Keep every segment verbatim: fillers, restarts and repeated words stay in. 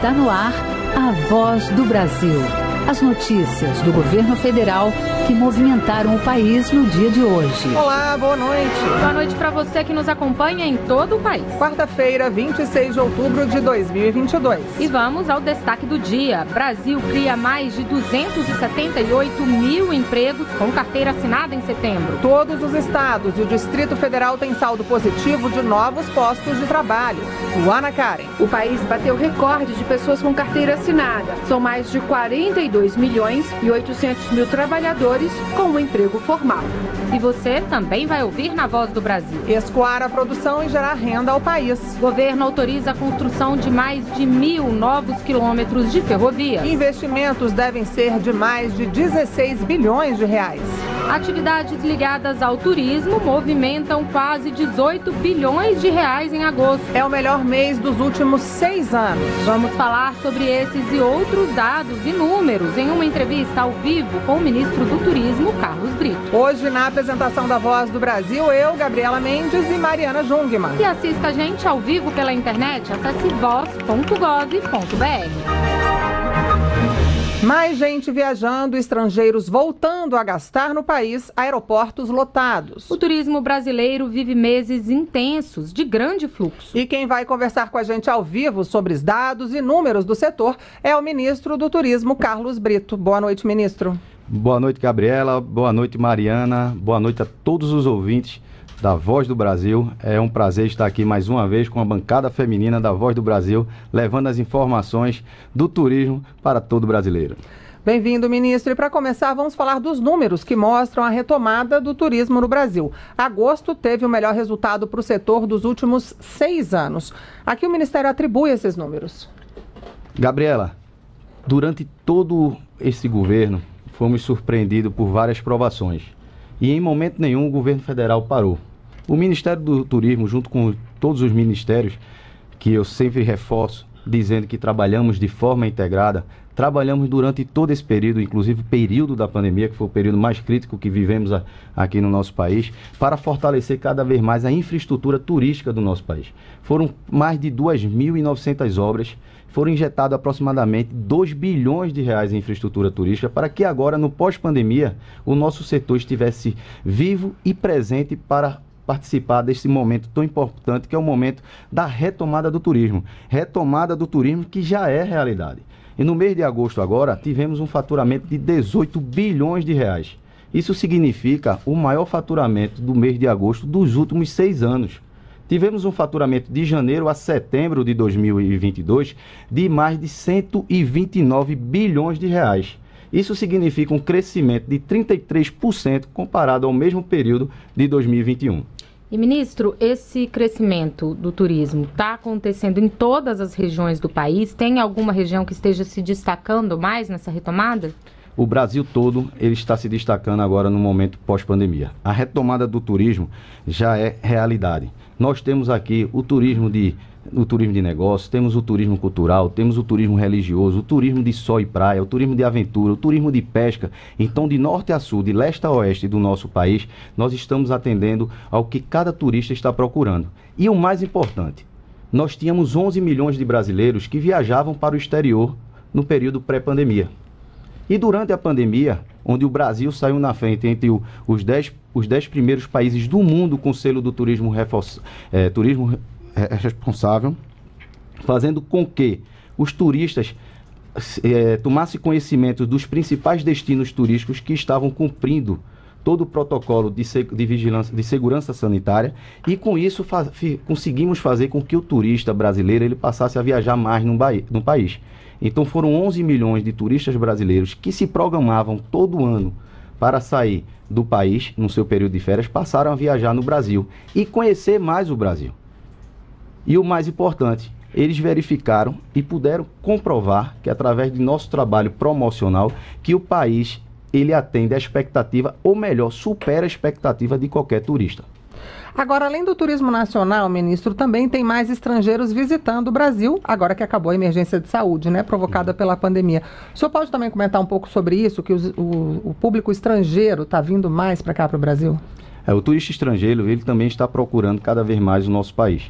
Está no ar a Voz do Brasil. As notícias do governo federal que movimentaram o país no dia de hoje. Olá, boa noite. Boa noite para você que nos acompanha em todo o país. Quarta-feira, vinte e seis de outubro de dois mil e vinte e dois. E vamos ao destaque do dia. Brasil cria mais de duzentos e setenta e oito mil empregos com carteira assinada em setembro. Todos os estados e o Distrito Federal têm saldo positivo de novos postos de trabalho. Luana Karen. O país bateu recorde de pessoas com carteira assinada. São mais de quarenta e dois milhões e oitocentos mil trabalhadores com um emprego formal. E você também vai ouvir na Voz do Brasil. Escoar a produção e gerar renda ao país. Governo autoriza a construção de mais de mil novos quilômetros de ferrovia. Investimentos devem ser de mais de dezesseis bilhões de reais. Atividades ligadas ao turismo movimentam quase dezoito bilhões de reais em agosto. É o melhor mês dos últimos seis anos. Vamos falar sobre esses e outros dados e números em uma entrevista ao vivo com o ministro do Turismo, Carlos Brito. Hoje, na apresentação da Voz do Brasil, eu, Gabriela Mendes e Mariana Jungmann. E assista a gente ao vivo pela internet, acesse voz ponto gov ponto br. Mais gente viajando, estrangeiros voltando a gastar no país, aeroportos lotados. O turismo brasileiro vive meses intensos, de grande fluxo. E quem vai conversar com a gente ao vivo sobre os dados e números do setor é o ministro do Turismo, Carlos Brito. Boa noite, ministro. Boa noite, Gabriela. Boa noite, Mariana. Boa noite a todos os ouvintes da Voz do Brasil. É um prazer estar aqui mais uma vez com a bancada feminina da Voz do Brasil, levando as informações do turismo para todo brasileiro. Bem-vindo, ministro. E para começar, vamos falar dos números que mostram a retomada do turismo no Brasil. Agosto teve o melhor resultado para o setor dos últimos seis anos. A que o Ministério atribui esses números? Gabriela, durante todo esse governo, fomos surpreendidos por várias provações. E em momento nenhum o governo federal parou. O Ministério do Turismo, junto com todos os ministérios, que eu sempre reforço, dizendo que trabalhamos de forma integrada, trabalhamos durante todo esse período, inclusive o período da pandemia, que foi o período mais crítico que vivemos a, aqui no nosso país, para fortalecer cada vez mais a infraestrutura turística do nosso país. Foram mais de duas mil e novecentas obras, foram injetados aproximadamente dois bilhões de reais em infraestrutura turística para que agora, no pós-pandemia, o nosso setor estivesse vivo e presente para participar desse momento tão importante que é o momento da retomada do turismo. Retomada do turismo que já é realidade. E no mês de agosto agora, tivemos um faturamento de dezoito bilhões de reais. Isso significa o maior faturamento do mês de agosto dos últimos seis anos. Tivemos um faturamento de janeiro a setembro de dois mil e vinte e dois de mais de cento e vinte e nove bilhões de reais. Isso significa um crescimento de trinta e três por cento comparado ao mesmo período de dois mil e vinte e um. E, ministro, esse crescimento do turismo está acontecendo em todas as regiões do país? Tem alguma região que esteja se destacando mais nessa retomada? O Brasil todo ele está se destacando agora no momento pós-pandemia. A retomada do turismo já é realidade. Nós temos aqui o turismo de, o turismo de negócios, temos o turismo cultural, temos o turismo religioso, o turismo de sol e praia, o turismo de aventura, o turismo de pesca. Então, de norte a sul, de leste a oeste do nosso país, nós estamos atendendo ao que cada turista está procurando. E o mais importante, nós tínhamos onze milhões de brasileiros que viajavam para o exterior no período pré-pandemia. E durante a pandemia, onde o Brasil saiu na frente entre o, os, dez, os dez primeiros países do mundo com selo do turismo, reforço, é, turismo é, responsável, fazendo com que os turistas é, tomassem conhecimento dos principais destinos turísticos que estavam cumprindo todo o protocolo de, de vigilância, de segurança sanitária, e com isso faz, fi, conseguimos fazer com que o turista brasileiro ele passasse a viajar mais no, no país. Então foram onze milhões de turistas brasileiros que se programavam todo ano para sair do país no seu período de férias, passaram a viajar no Brasil e conhecer mais o Brasil. E o mais importante, eles verificaram e puderam comprovar que através de nosso trabalho promocional, que o país ele atende a expectativa, ou melhor, supera a expectativa de qualquer turista. Agora, além do turismo nacional, ministro, também tem mais estrangeiros visitando o Brasil, agora que acabou a emergência de saúde, né, provocada pela pandemia. O senhor pode também comentar um pouco sobre isso, que os, o, o público estrangeiro está vindo mais para cá, para o Brasil? É, o turista estrangeiro, ele também está procurando cada vez mais o nosso país.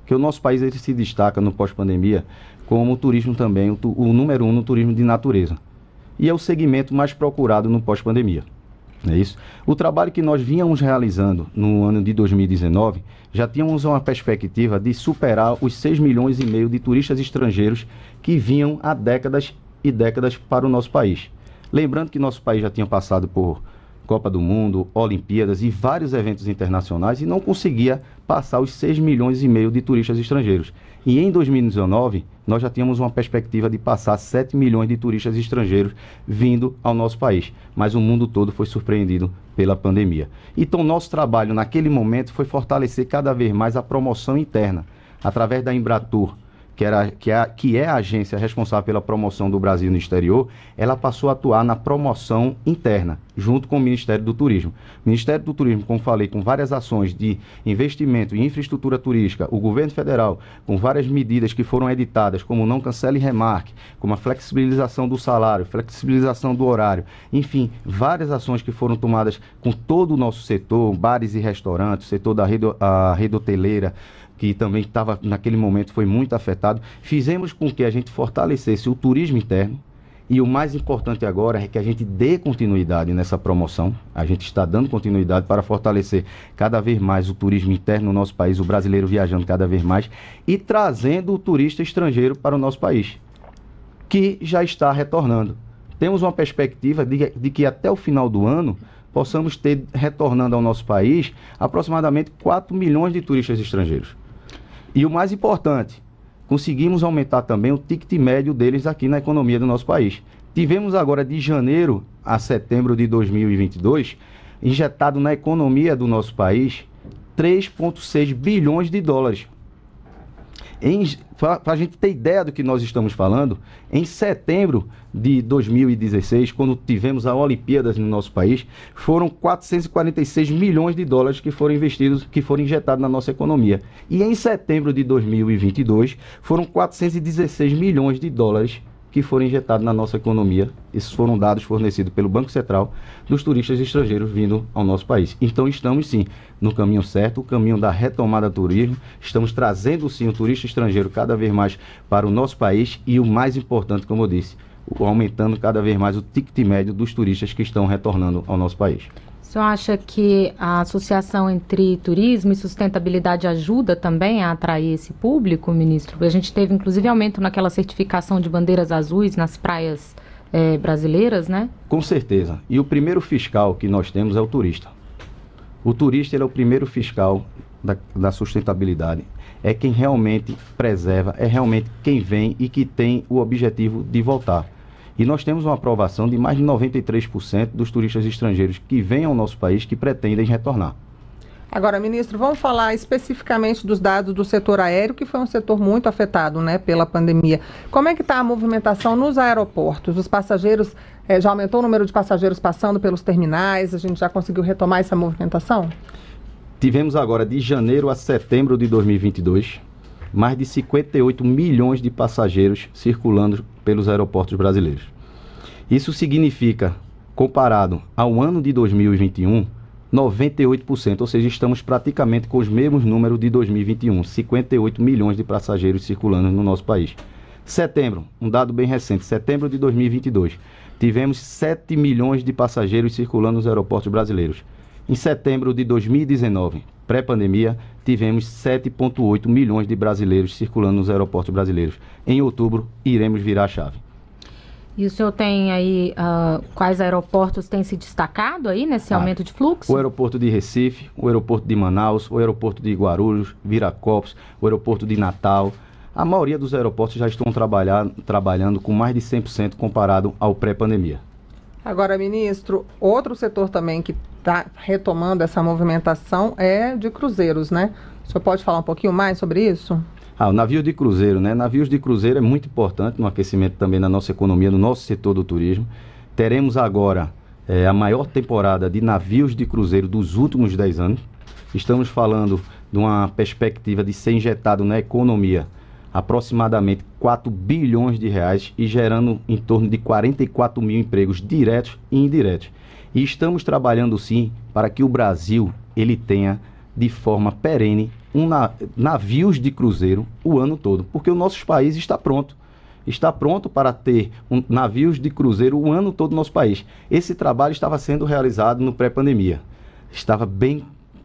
que o nosso país ele se destaca no pós-pandemia como o turismo também, o, tu, o número um no turismo de natureza. E é o segmento mais procurado no pós-pandemia. Não é isso? O trabalho que nós vínhamos realizando no ano de dois mil e dezenove, já tínhamos uma perspectiva de superar os seis milhões e meio de turistas estrangeiros que vinham há décadas e décadas para o nosso país. Lembrando que nosso país já tinha passado por Copa do Mundo, Olimpíadas e vários eventos internacionais e não conseguia passar os seis milhões e meio de turistas estrangeiros. E em dois mil e dezenove, nós já tínhamos uma perspectiva de passar sete milhões de turistas estrangeiros vindo ao nosso país. Mas o mundo todo foi surpreendido pela pandemia. Então, nosso trabalho naquele momento foi fortalecer cada vez mais a promoção interna, através da Embratur, que, era, que, é, que é a agência responsável pela promoção do Brasil no exterior. Ela passou a atuar na promoção interna, junto com o Ministério do Turismo. O Ministério do Turismo, como falei, com várias ações de investimento em infraestrutura turística, o governo federal, com várias medidas que foram editadas, como não cancele e remarque, como a flexibilização do salário, flexibilização do horário, enfim, várias ações que foram tomadas com todo o nosso setor, bares e restaurantes, o setor da rede, a rede hoteleira, que também estava naquele momento foi muito afetado, fizemos com que a gente fortalecesse o turismo interno e o mais importante agora é que a gente dê continuidade nessa promoção. A gente está dando continuidade para fortalecer cada vez mais o turismo interno no nosso país, o brasileiro viajando cada vez mais e trazendo o turista estrangeiro para o nosso país, que já está retornando. Temos uma perspectiva de, de que até o final do ano possamos ter retornando ao nosso país aproximadamente quatro milhões de turistas estrangeiros. E o mais importante, conseguimos aumentar também o ticket médio deles aqui na economia do nosso país. Tivemos agora de janeiro a setembro de dois mil e vinte e dois, injetado na economia do nosso país três vírgula seis bilhões de dólares. Para a gente ter ideia do que nós estamos falando, em setembro de dois mil e dezesseis, quando tivemos a Olimpíadas no nosso país, foram quatrocentos e quarenta e seis milhões de dólares que foram investidos, que foram injetados na nossa economia. E em setembro de dois mil e vinte e dois, foram quatrocentos e dezesseis milhões de dólares que foram injetados na nossa economia. Esses foram dados fornecidos pelo Banco Central dos turistas estrangeiros vindo ao nosso país. Então estamos sim no caminho certo, o caminho da retomada do turismo. Estamos trazendo sim o turista estrangeiro cada vez mais para o nosso país e o mais importante, como eu disse, aumentando cada vez mais o ticket médio dos turistas que estão retornando ao nosso país. O senhor acha que a associação entre turismo e sustentabilidade ajuda também a atrair esse público, ministro? A gente teve, inclusive, aumento naquela certificação de bandeiras azuis nas praias eh, brasileiras, né? Com certeza. E o primeiro fiscal que nós temos é o turista. O turista ele é o primeiro fiscal da, da sustentabilidade. É quem realmente preserva, é realmente quem vem e que tem o objetivo de voltar. E nós temos uma aprovação de mais de noventa e três por cento dos turistas estrangeiros que vêm ao nosso país que pretendem retornar. Agora, ministro, vamos falar especificamente dos dados do setor aéreo, que foi um setor muito afetado, né, pela pandemia. Como é que está a movimentação nos aeroportos? Os passageiros, eh, já aumentou o número de passageiros passando pelos terminais? A gente já conseguiu retomar essa movimentação? Tivemos agora, de janeiro a setembro de dois mil e vinte e dois, mais de cinquenta e oito milhões de passageiros circulando pelos aeroportos brasileiros. Isso significa, comparado ao ano de dois mil e vinte e um, noventa e oito por cento, ou seja, estamos praticamente com os mesmos números de dois mil e vinte e um, cinquenta e oito milhões de passageiros circulando no nosso país. Setembro, um dado bem recente, setembro de dois mil e vinte e dois, tivemos sete milhões de passageiros circulando nos aeroportos brasileiros. Em setembro de dois mil e dezenove, pré-pandemia, tivemos sete vírgula oito milhões de brasileiros circulando nos aeroportos brasileiros. Em outubro, iremos virar a chave. E o senhor tem aí, uh, quais aeroportos têm se destacado aí nesse ah, aumento de fluxo? O aeroporto de Recife, o aeroporto de Manaus, o aeroporto de Guarulhos, Viracopos, o aeroporto de Natal. A maioria dos aeroportos já estão trabalhar, trabalhando com mais de cem por cento comparado ao pré-pandemia. Agora, ministro, outro setor também que está retomando essa movimentação é de cruzeiros, né? O senhor pode falar um pouquinho mais sobre isso? Ah, o navio de cruzeiro, né? Navios de cruzeiro é muito importante no aquecimento também da nossa economia, no nosso setor do turismo. Teremos agora é, a maior temporada de navios de cruzeiro dos últimos dez anos. Estamos falando de uma perspectiva de ser injetado na economia aproximadamente quatro bilhões de reais e gerando em torno de quarenta e quatro mil empregos diretos e indiretos. E estamos trabalhando sim para que o Brasil ele tenha de forma perene um na, navios de cruzeiro o ano todo, porque o nosso país está pronto. Está pronto para ter um, navios de cruzeiro o ano todo no nosso país. Esse trabalho estava sendo realizado no pré-pandemia. Estava bem,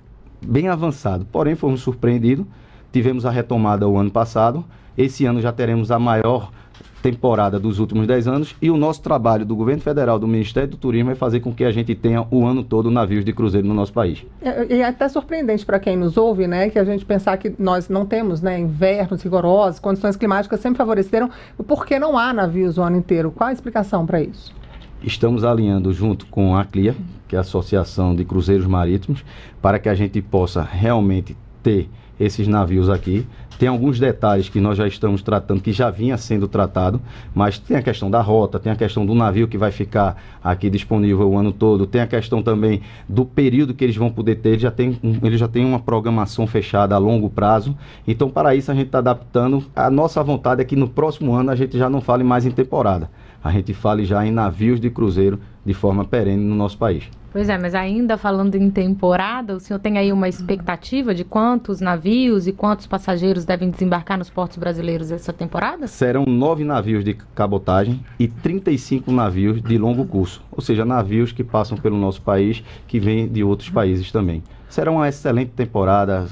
bem avançado, porém fomos surpreendidos. Tivemos a retomada o ano passado. Esse ano já teremos a maior temporada dos últimos dez anos e o nosso trabalho do governo federal, do Ministério do Turismo, é fazer com que a gente tenha o ano todo navios de cruzeiro no nosso país. E é até surpreendente para quem nos ouve, né, que a gente pensar que nós não temos, né, invernos rigorosos, condições climáticas sempre favoreceram, por que não há navios o ano inteiro? Qual a explicação para isso? Estamos alinhando junto com a CLIA, que é a Associação de Cruzeiros Marítimos, para que a gente possa realmente ter esses navios aqui. Tem alguns detalhes que nós já estamos tratando, que já vinha sendo tratado, mas tem a questão da rota, tem a questão do navio que vai ficar aqui disponível o ano todo, tem a questão também do período que eles vão poder ter, eles já tem, eles já tem uma programação fechada a longo prazo, então para isso a gente está adaptando. A nossa vontade é que no próximo ano a gente já não fale mais em temporada, a gente fale já em navios de cruzeiro de forma perene no nosso país. Pois é, mas ainda falando em temporada, o senhor tem aí uma expectativa de quantos navios e quantos passageiros devem desembarcar nos portos brasileiros essa temporada? Serão nove navios de cabotagem e trinta e cinco navios de longo curso, ou seja, navios que passam pelo nosso país, que vêm de outros países também. Será uma excelente temporada,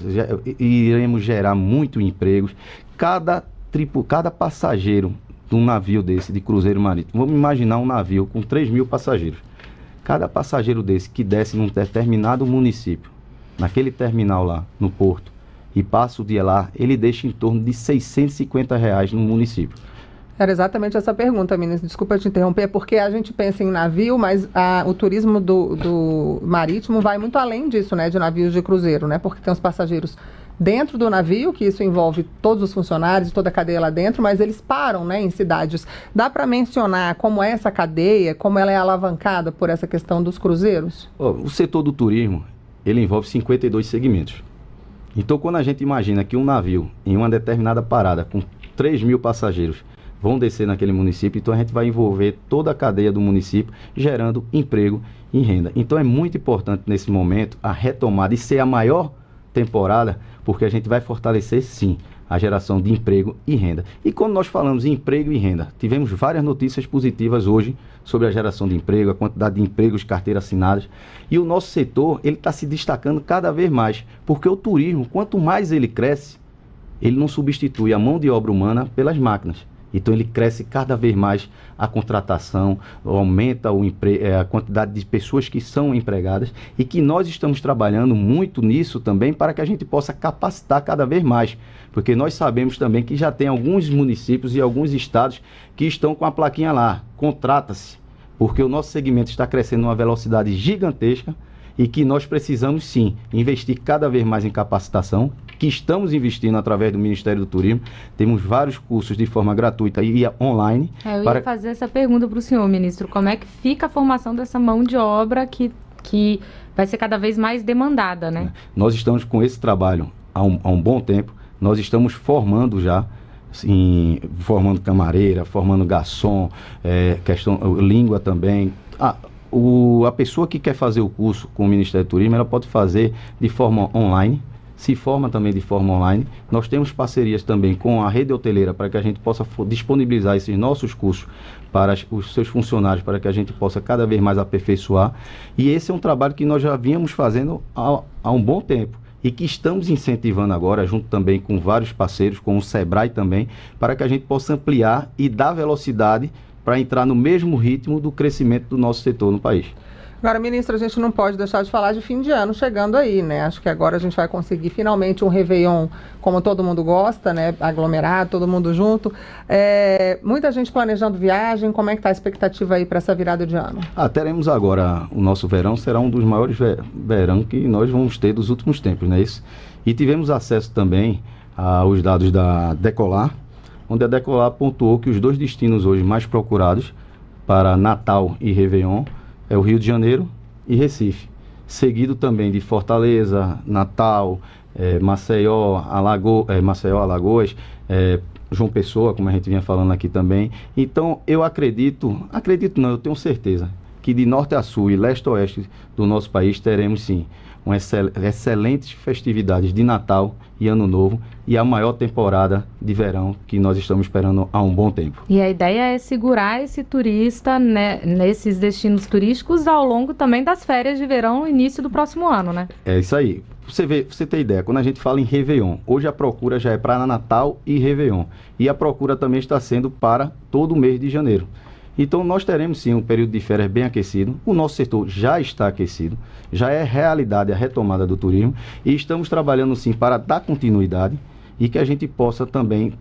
iremos gerar muito empregos. Cada, tripu, cada passageiro de um navio desse, de cruzeiro marítimo, vamos imaginar um navio com três mil passageiros. Cada passageiro desse que desce num determinado município, naquele terminal lá, no porto, e passa o dia lá, ele deixa em torno de seiscentos e cinquenta reais no município. Era exatamente essa pergunta, ministro. Desculpa te interromper, porque a gente pensa em navio, mas a, o turismo do, do marítimo vai muito além disso, né, de navios de cruzeiro, né, porque tem os passageiros dentro do navio, que isso envolve todos os funcionários, toda a cadeia lá dentro, mas eles param, né, em cidades. Dá para mencionar como é essa cadeia, como ela é alavancada por essa questão dos cruzeiros? Oh, o setor do turismo, ele envolve cinquenta e dois segmentos. Então, quando a gente imagina que um navio, em uma determinada parada, com três mil passageiros, vão descer naquele município, então a gente vai envolver toda a cadeia do município, gerando emprego e renda. Então, é muito importante, nesse momento, a retomada e ser a maior temporada, porque a gente vai fortalecer, sim, a geração de emprego e renda. E quando nós falamos em emprego e renda, tivemos várias notícias positivas hoje sobre a geração de emprego, a quantidade de empregos, carteiras assinadas, e o nosso setor, ele está se destacando cada vez mais, porque o turismo, quanto mais ele cresce, ele não substitui a mão de obra humana pelas máquinas. Então ele cresce cada vez mais a contratação, aumenta o empre... a quantidade de pessoas que são empregadas e que nós estamos trabalhando muito nisso também para que a gente possa capacitar cada vez mais. Porque nós sabemos também que já tem alguns municípios e alguns estados que estão com a plaquinha lá, contrata-se, porque o nosso segmento está crescendo numa velocidade gigantesca e que nós precisamos sim investir cada vez mais em capacitação, que estamos investindo através do Ministério do Turismo. Temos vários cursos de forma gratuita e online. É, eu para... ia fazer essa pergunta para o senhor, ministro. Como é que fica a formação dessa mão de obra que, que vai ser cada vez mais demandada, né? Nós estamos com esse trabalho há um, há um bom tempo. Nós estamos formando já, assim, formando camareira, formando garçom, é, questão, língua também. Ah, o, a pessoa que quer fazer o curso com o Ministério do Turismo, ela pode fazer de forma online, se forma também de forma online. Nós temos parcerias também com a rede hoteleira para que a gente possa disponibilizar esses nossos cursos para os seus funcionários, para que a gente possa cada vez mais aperfeiçoar. E esse é um trabalho que nós já vínhamos fazendo há, há um bom tempo e que estamos incentivando agora, junto também com vários parceiros, com o Sebrae também, para que a gente possa ampliar e dar velocidade para entrar no mesmo ritmo do crescimento do nosso setor no país. Agora, ministro, a gente não pode deixar de falar de fim de ano chegando aí, né? Acho que agora a gente vai conseguir finalmente um Réveillon como todo mundo gosta, né? Aglomerado, todo mundo junto. É, muita gente planejando viagem. Como é que está a expectativa aí para essa virada de ano? Ah, teremos agora, o nosso verão será um dos maiores ver- verão que nós vamos ter dos últimos tempos, não é isso? E tivemos acesso também aos dados da Decolar, onde a Decolar pontuou que os dois destinos hoje mais procurados para Natal e Réveillon é o Rio de Janeiro e Recife, seguido também de Fortaleza, Natal, é, Maceió, Alago, é, Maceió, Alagoas, é, João Pessoa, como a gente vinha falando aqui também. Então, eu acredito, acredito não, eu tenho certeza, que de norte a sul e leste a oeste do nosso país teremos sim uma excel- excelentes festividades de Natal e Ano Novo e a maior temporada de verão que nós estamos esperando há um bom tempo. E a ideia é segurar esse turista, né, nesses destinos turísticos ao longo também das férias de verão, início do próximo ano, né? É isso aí. Você vê, você tem ideia, quando a gente fala em Réveillon, hoje a procura já é para Natal e Réveillon. E a procura também está sendo para todo o mês de janeiro. Então nós teremos sim um período de férias bem aquecido, o nosso setor já está aquecido, já é realidade a retomada do turismo e estamos trabalhando sim para dar continuidade e que a gente possa também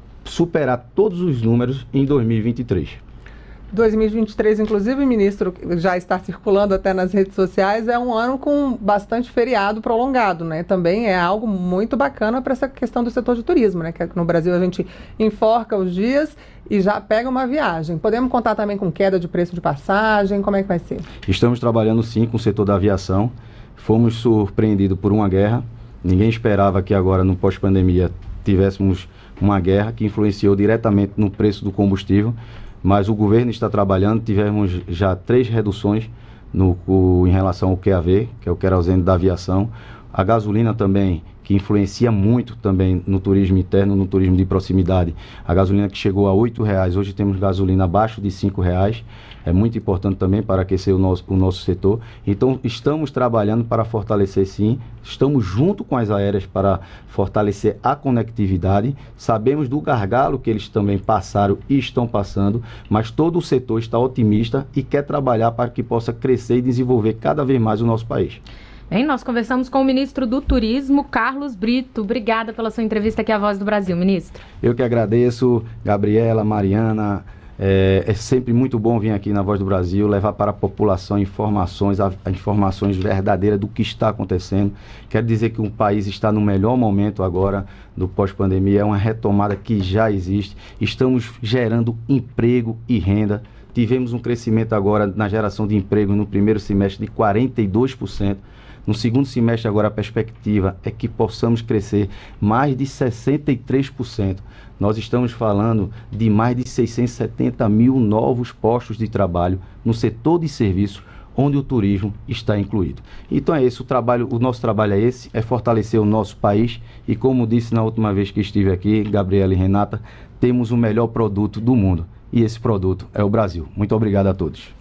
superar todos os números em dois mil e vinte e três. dois mil e vinte e três, inclusive, ministro, já está circulando até nas redes sociais, é um ano com bastante feriado prolongado, né? Também é algo muito bacana para essa questão do setor de turismo, né? Que no Brasil a gente enforca os dias e já pega uma viagem. Podemos contar também com queda de preço de passagem? Como é que vai ser? Estamos trabalhando sim com o setor da aviação. Fomos surpreendidos por uma guerra. Ninguém esperava que agora, no pós-pandemia, tivéssemos uma guerra que influenciou diretamente no preço do combustível. Mas o governo está trabalhando, tivemos já três reduções no, o, em relação ao Q A V, que é o querosene da aviação. A gasolina também, que influencia muito também no turismo interno, no turismo de proximidade. A gasolina que chegou a oito reais, hoje temos gasolina abaixo de cinco reais. É muito importante também para aquecer o nosso, o nosso setor. Então, estamos trabalhando para fortalecer sim. Estamos junto com as aéreas para fortalecer a conectividade. Sabemos do gargalo que eles também passaram e estão passando, mas todo o setor está otimista e quer trabalhar para que possa crescer e desenvolver cada vez mais o nosso país. Bem, nós conversamos com o ministro do Turismo, Carlos Brito. Obrigada pela sua entrevista aqui à Voz do Brasil, ministro. Eu que agradeço, Gabriela, Mariana. É, é sempre muito bom vir aqui na Voz do Brasil, levar para a população informações, a, a informações verdadeiras do que está acontecendo. Quero dizer que o país está no melhor momento agora do pós-pandemia, é uma retomada que já existe. Estamos gerando emprego e renda. Tivemos um crescimento agora na geração de emprego no primeiro semestre de quarenta e dois por cento. No segundo semestre agora a perspectiva é que possamos crescer mais de sessenta e três por cento. Nós estamos falando de mais de seiscentos e setenta mil novos postos de trabalho no setor de serviço, onde o turismo está incluído. Então é esse o trabalho, o nosso trabalho é esse, é fortalecer o nosso país e, como disse na última vez que estive aqui, Gabriela e Renata, temos o melhor produto do mundo e esse produto é o Brasil. Muito obrigado a todos.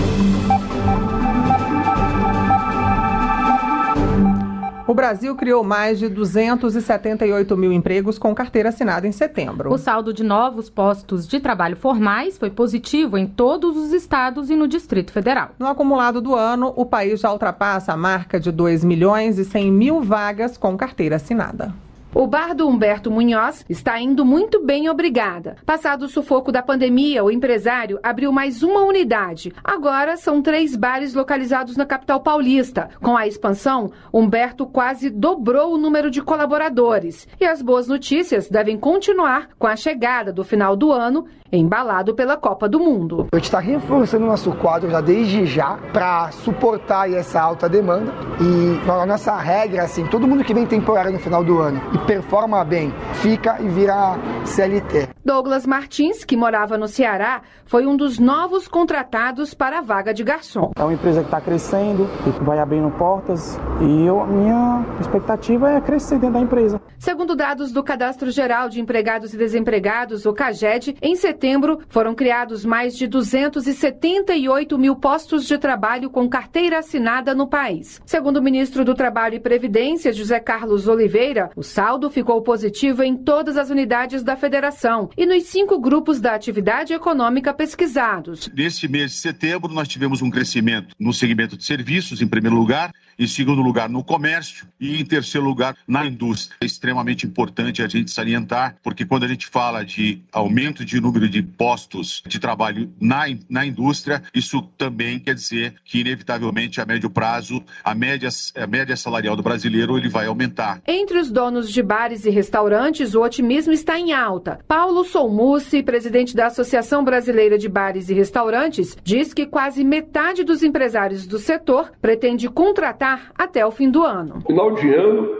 O Brasil criou mais de duzentos e setenta e oito mil empregos com carteira assinada em setembro. O saldo de novos postos de trabalho formais foi positivo em todos os estados e no Distrito Federal. No acumulado do ano, o país já ultrapassa a marca de dois milhões e cem mil vagas com carteira assinada. O bar do Humberto Munhoz está indo muito bem, obrigada. Passado o sufoco da pandemia, o empresário abriu mais uma unidade. Agora são três bares localizados na capital paulista. Com a expansão, Humberto quase dobrou o número de colaboradores. E as boas notícias devem continuar com a chegada do final do ano, embalado pela Copa do Mundo. A gente está reforçando o nosso quadro já desde já para suportar essa alta demanda. E a nossa regra, assim, todo mundo que vem temporário no final do ano e performa bem, fica e vira C L T. Douglas Martins, que morava no Ceará, foi um dos novos contratados para a vaga de garçom. É uma empresa que está crescendo, que vai abrindo portas e eu, minha expectativa é crescer dentro da empresa. Segundo dados do Cadastro Geral de Empregados e Desempregados, o CAGED, em setembro foram criados mais de duzentos e setenta e oito mil postos de trabalho com carteira assinada no país. Segundo o ministro do Trabalho e Previdência, José Carlos Oliveira, o saldo ficou positivo em todas as unidades da federação e nos cinco grupos da atividade econômica pesquisados. Neste mês de setembro, nós tivemos um crescimento no segmento de serviços, em primeiro lugar, em segundo lugar no comércio e em terceiro lugar na indústria. É extremamente importante a gente salientar, porque quando a gente fala de aumento de número de postos de trabalho na, na indústria, isso também quer dizer que, inevitavelmente, a médio prazo, a média, a média salarial do brasileiro ele vai aumentar. Entre os donos de bares e restaurantes, o otimismo está em alta. Paulo Solmucci, presidente da Associação Brasileira de Bares e Restaurantes, diz que quase metade dos empresários do setor pretende contratar até o fim do ano. Final de ano,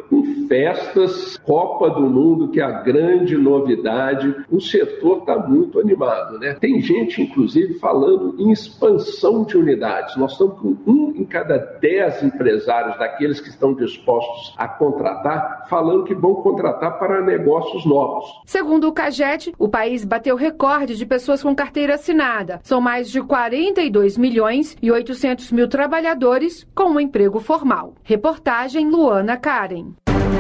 festas, Copa do Mundo, que é a grande novidade. O setor está muito animado, né? Tem gente, inclusive, falando em expansão de unidades. Nós estamos com um em cada dez empresários daqueles que estão dispostos a contratar, falando que vão contratar para negócios novos. Segundo o CAGED, o país bateu recorde de pessoas com carteira assinada. São mais de quarenta e dois milhões e oitocentos mil trabalhadores com um emprego formal. Reportagem Luana Karen.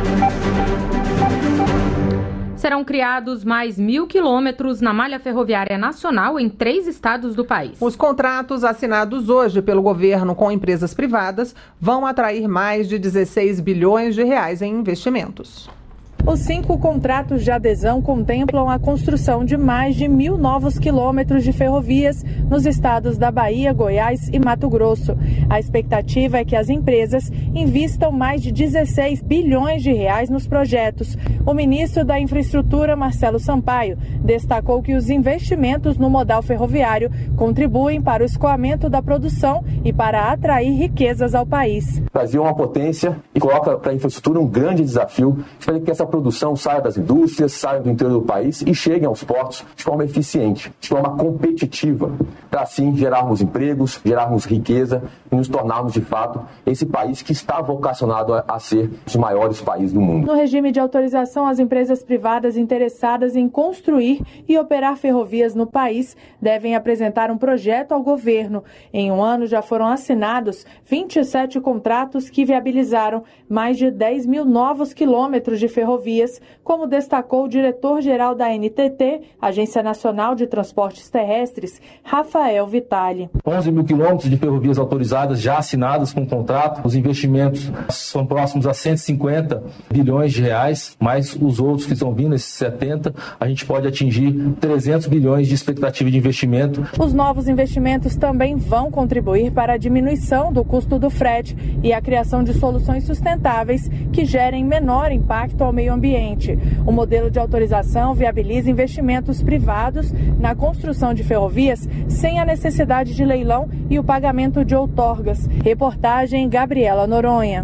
Serão criados mais mil quilômetros na malha ferroviária nacional em três estados do país. Os contratos assinados hoje pelo governo com empresas privadas vão atrair mais de dezesseis bilhões de reais em investimentos. Os cinco contratos de adesão contemplam a construção de mais de mil novos quilômetros de ferrovias nos estados da Bahia, Goiás e Mato Grosso. A expectativa é que as empresas invistam mais de dezesseis bilhões de reais nos projetos. O ministro da Infraestrutura, Marcelo Sampaio, destacou que os investimentos no modal ferroviário contribuem para o escoamento da produção e para atrair riquezas ao país. O Brasil é uma potência e coloca para a infraestrutura um grande desafio de fazer que essa produção saia das indústrias, saia do interior do país e chegue aos portos de forma eficiente, de forma competitiva, para assim gerarmos empregos, gerarmos riqueza e nos tornarmos de fato esse país que está vocacionado a, a ser os maiores países do mundo. No regime de autorização, as empresas privadas interessadas em construir e operar ferrovias no país devem apresentar um projeto ao governo. Em um ano já foram assinados vinte e sete contratos que viabilizaram mais de dez mil novos quilômetros de ferrovias, como destacou o diretor-geral da N T T, Agência Nacional de Transportes Terrestres, Rafael Vitali. onze mil quilômetros de ferrovias autorizadas já assinadas com contrato. Os investimentos são próximos a cento e cinquenta bilhões de reais, mais os outros que estão vindo, esses setenta, a gente pode atingir trezentos bilhões de expectativa de investimento. Os novos investimentos também vão contribuir para a diminuição do custo do frete e a criação de soluções sustentáveis que gerem menor impacto ao meio ambiente. O modelo de autorização viabiliza investimentos privados na construção de ferrovias sem a necessidade de leilão e o pagamento de outorgas. Reportagem Gabriela Noronha.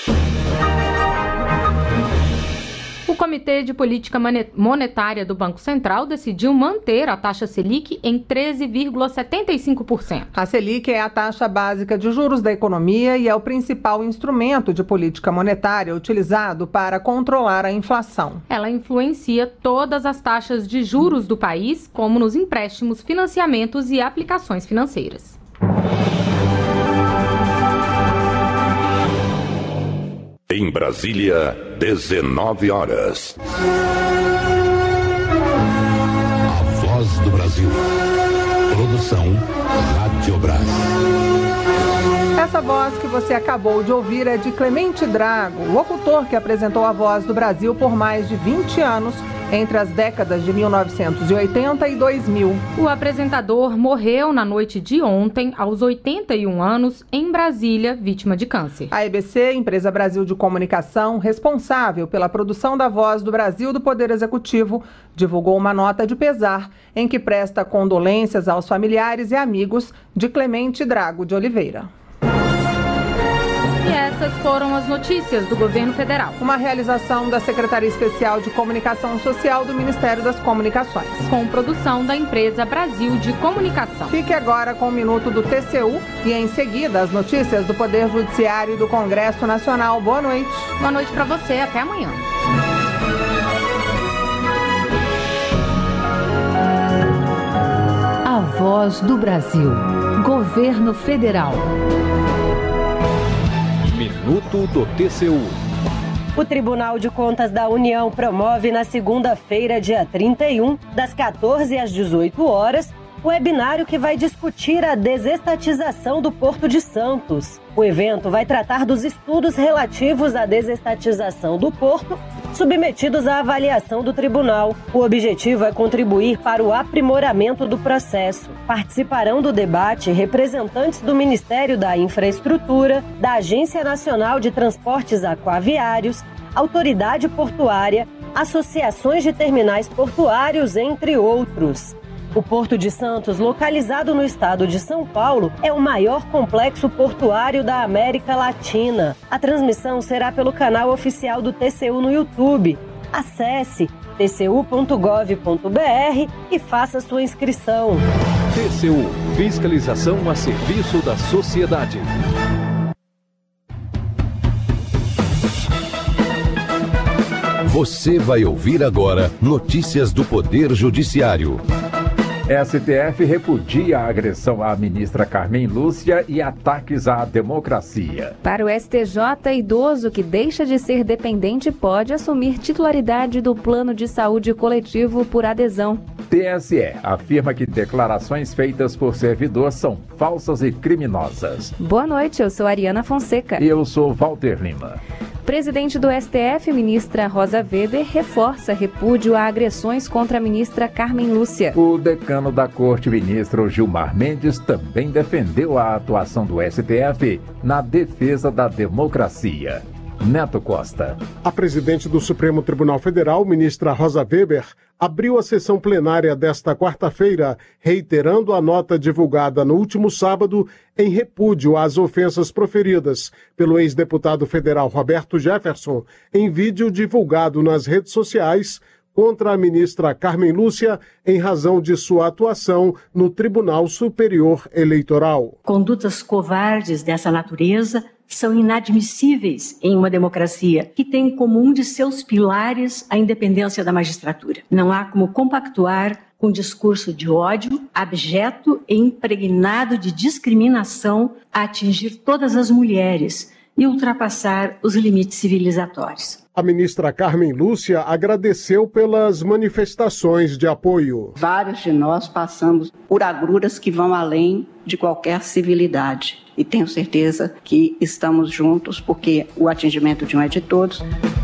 O Comitê de Política Monetária do Banco Central decidiu manter a taxa Selic em treze vírgula setenta e cinco por cento. A Selic é a taxa básica de juros da economia e é o principal instrumento de política monetária utilizado para controlar a inflação. Ela influencia todas as taxas de juros do país, como nos empréstimos, financiamentos e aplicações financeiras. Em Brasília, dezenove horas. A Voz do Brasil. Produção Rádio Brás. Essa voz que você acabou de ouvir é de Clemente Drago, locutor que apresentou a Voz do Brasil por mais de vinte anos, entre as décadas de mil novecentos e oitenta e dois mil. O apresentador morreu na noite de ontem, aos oitenta e um anos, em Brasília, vítima de câncer. A E B C, Empresa Brasil de Comunicação, responsável pela produção da Voz do Brasil do Poder Executivo, divulgou uma nota de pesar em que presta condolências aos familiares e amigos de Clemente Drago de Oliveira. E essas foram as notícias do Governo Federal. Uma realização da Secretaria Especial de Comunicação Social do Ministério das Comunicações. Com produção da Empresa Brasil de Comunicação. Fique agora com o Minuto do T C U e em seguida as notícias do Poder Judiciário e do Congresso Nacional. Boa noite. Boa noite para você. Até amanhã. A Voz do Brasil. Governo Federal. Minuto do T C U. O Tribunal de Contas da União promove na segunda-feira, dia trinta e um, das quatorze às dezoito horas, o webinário que vai discutir a desestatização do Porto de Santos. O evento vai tratar dos estudos relativos à desestatização do porto, submetidos à avaliação do tribunal. O objetivo é contribuir para o aprimoramento do processo. Participarão do debate representantes do Ministério da Infraestrutura, da Agência Nacional de Transportes Aquaviários, Autoridade Portuária, associações de terminais portuários, entre outros. O Porto de Santos, localizado no estado de São Paulo, é o maior complexo portuário da América Latina. A transmissão será pelo canal oficial do T C U no YouTube. Acesse t c u ponto gov ponto b r e faça sua inscrição. T C U, fiscalização a serviço da sociedade. Você vai ouvir agora notícias do Poder Judiciário. S T F repudia a agressão à ministra Carmen Lúcia e ataques à democracia. Para o S T J, idoso que deixa de ser dependente pode assumir titularidade do plano de saúde coletivo por adesão. T S E afirma que declarações feitas por servidor são falsas e criminosas. Boa noite, eu sou Ariana Fonseca. E eu sou Walter Lima. Presidente do S T F, ministra Rosa Weber, reforça repúdio a agressões contra a ministra Carmen Lúcia. O decano da Corte, ministro Gilmar Mendes, também defendeu a atuação do S T F na defesa da democracia. Neto Costa. A presidente do Supremo Tribunal Federal, ministra Rosa Weber, abriu a sessão plenária desta quarta-feira, reiterando a nota divulgada no último sábado em repúdio às ofensas proferidas pelo ex-deputado federal Roberto Jefferson em vídeo divulgado nas redes sociais contra a ministra Carmen Lúcia em razão de sua atuação no Tribunal Superior Eleitoral. Condutas covardes dessa natureza são inadmissíveis em uma democracia que tem como um de seus pilares a independência da magistratura. Não há como compactuar com discurso de ódio, abjeto e impregnado de discriminação a atingir todas as mulheres e ultrapassar os limites civilizatórios. A ministra Carmen Lúcia agradeceu pelas manifestações de apoio. Vários de nós passamos por agruras que vão além de qualquer civilidade. E tenho certeza que estamos juntos porque o atingimento de um é de todos.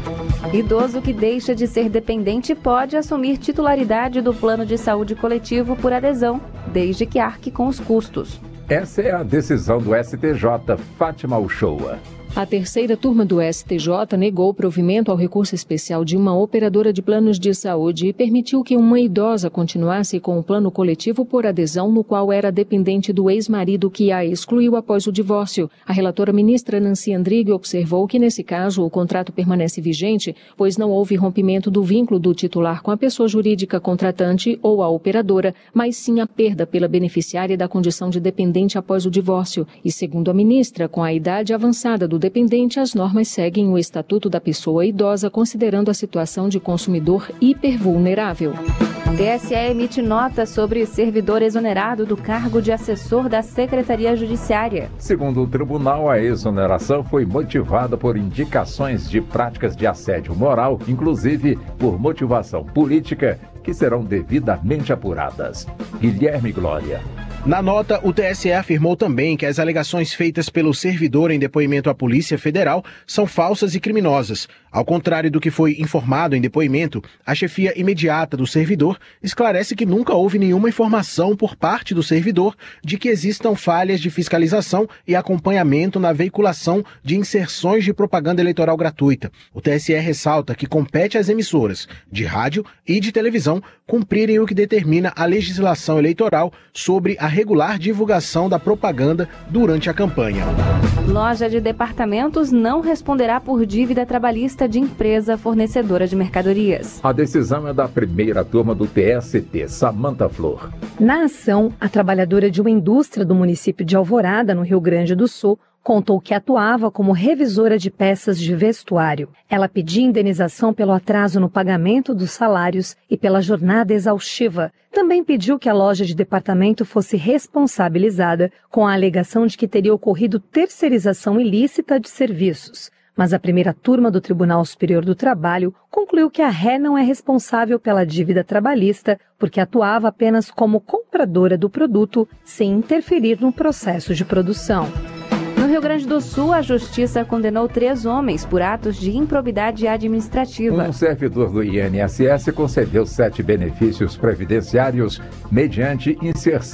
Idoso que deixa de ser dependente pode assumir titularidade do plano de saúde coletivo por adesão, desde que arque com os custos. Essa é a decisão do S T J, Fátima Uchoa. A terceira turma do S T J negou o provimento ao recurso especial de uma operadora de planos de saúde e permitiu que uma idosa continuasse com o plano coletivo por adesão, no qual era dependente do ex-marido que a excluiu após o divórcio. A relatora ministra Nancy Andrighi observou que, nesse caso, o contrato permanece vigente, pois não houve rompimento do vínculo do titular com a pessoa jurídica contratante ou a operadora, mas sim a perda pela beneficiária da condição de dependente após o divórcio. E, segundo a ministra, com a idade avançada do dependente, as normas seguem o Estatuto da Pessoa Idosa, considerando a situação de consumidor hipervulnerável. T S E emite nota sobre servidor exonerado do cargo de assessor da Secretaria Judiciária. Segundo o tribunal, a exoneração foi motivada por indicações de práticas de assédio moral, inclusive por motivação política, que serão devidamente apuradas. Guilherme Glória. Na nota, o T S E afirmou também que as alegações feitas pelo servidor em depoimento à Polícia Federal são falsas e criminosas. Ao contrário do que foi informado em depoimento, a chefia imediata do servidor esclarece que nunca houve nenhuma informação por parte do servidor de que existam falhas de fiscalização e acompanhamento na veiculação de inserções de propaganda eleitoral gratuita. O T S E ressalta que compete às emissoras de rádio e de televisão cumprirem o que determina a legislação eleitoral sobre a regular divulgação da propaganda durante a campanha. Loja de departamentos não responderá por dívida trabalhista de empresa fornecedora de mercadorias. A decisão é da primeira turma do T S T, Samanta Flor. Na ação, a trabalhadora de uma indústria do município de Alvorada, no Rio Grande do Sul, contou que atuava como revisora de peças de vestuário. Ela pedia indenização pelo atraso no pagamento dos salários e pela jornada exaustiva. Também pediu que a loja de departamento fosse responsabilizada com a alegação de que teria ocorrido terceirização ilícita de serviços. Mas a primeira turma do Tribunal Superior do Trabalho concluiu que a ré não é responsável pela dívida trabalhista porque atuava apenas como compradora do produto sem interferir no processo de produção. No Rio Grande do Sul, a Justiça condenou três homens por atos de improbidade administrativa. Um servidor do I N S S concedeu sete benefícios previdenciários mediante inserção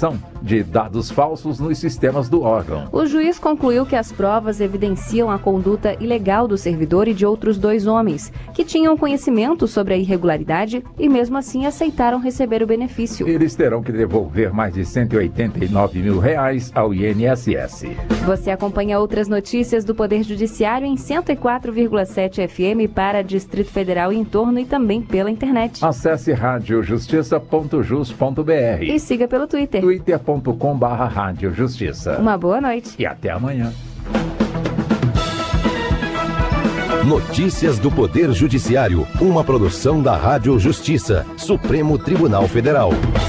de dados falsos nos sistemas do órgão. O juiz concluiu que as provas evidenciam a conduta ilegal do servidor e de outros dois homens, que tinham conhecimento sobre a irregularidade e mesmo assim aceitaram receber o benefício. Eles terão que devolver mais de cento e oitenta e nove mil reais ao I N S S. Você acompanha outras notícias do Poder Judiciário em cento e quatro vírgula sete F M para Distrito Federal e entorno e também pela internet. Acesse rádio justiça ponto jus ponto b r e siga pelo Twitter. twitter ponto com barra rádio justiça. Uma boa noite. E até amanhã. Notícias do Poder Judiciário, uma produção da Rádio Justiça, Supremo Tribunal Federal.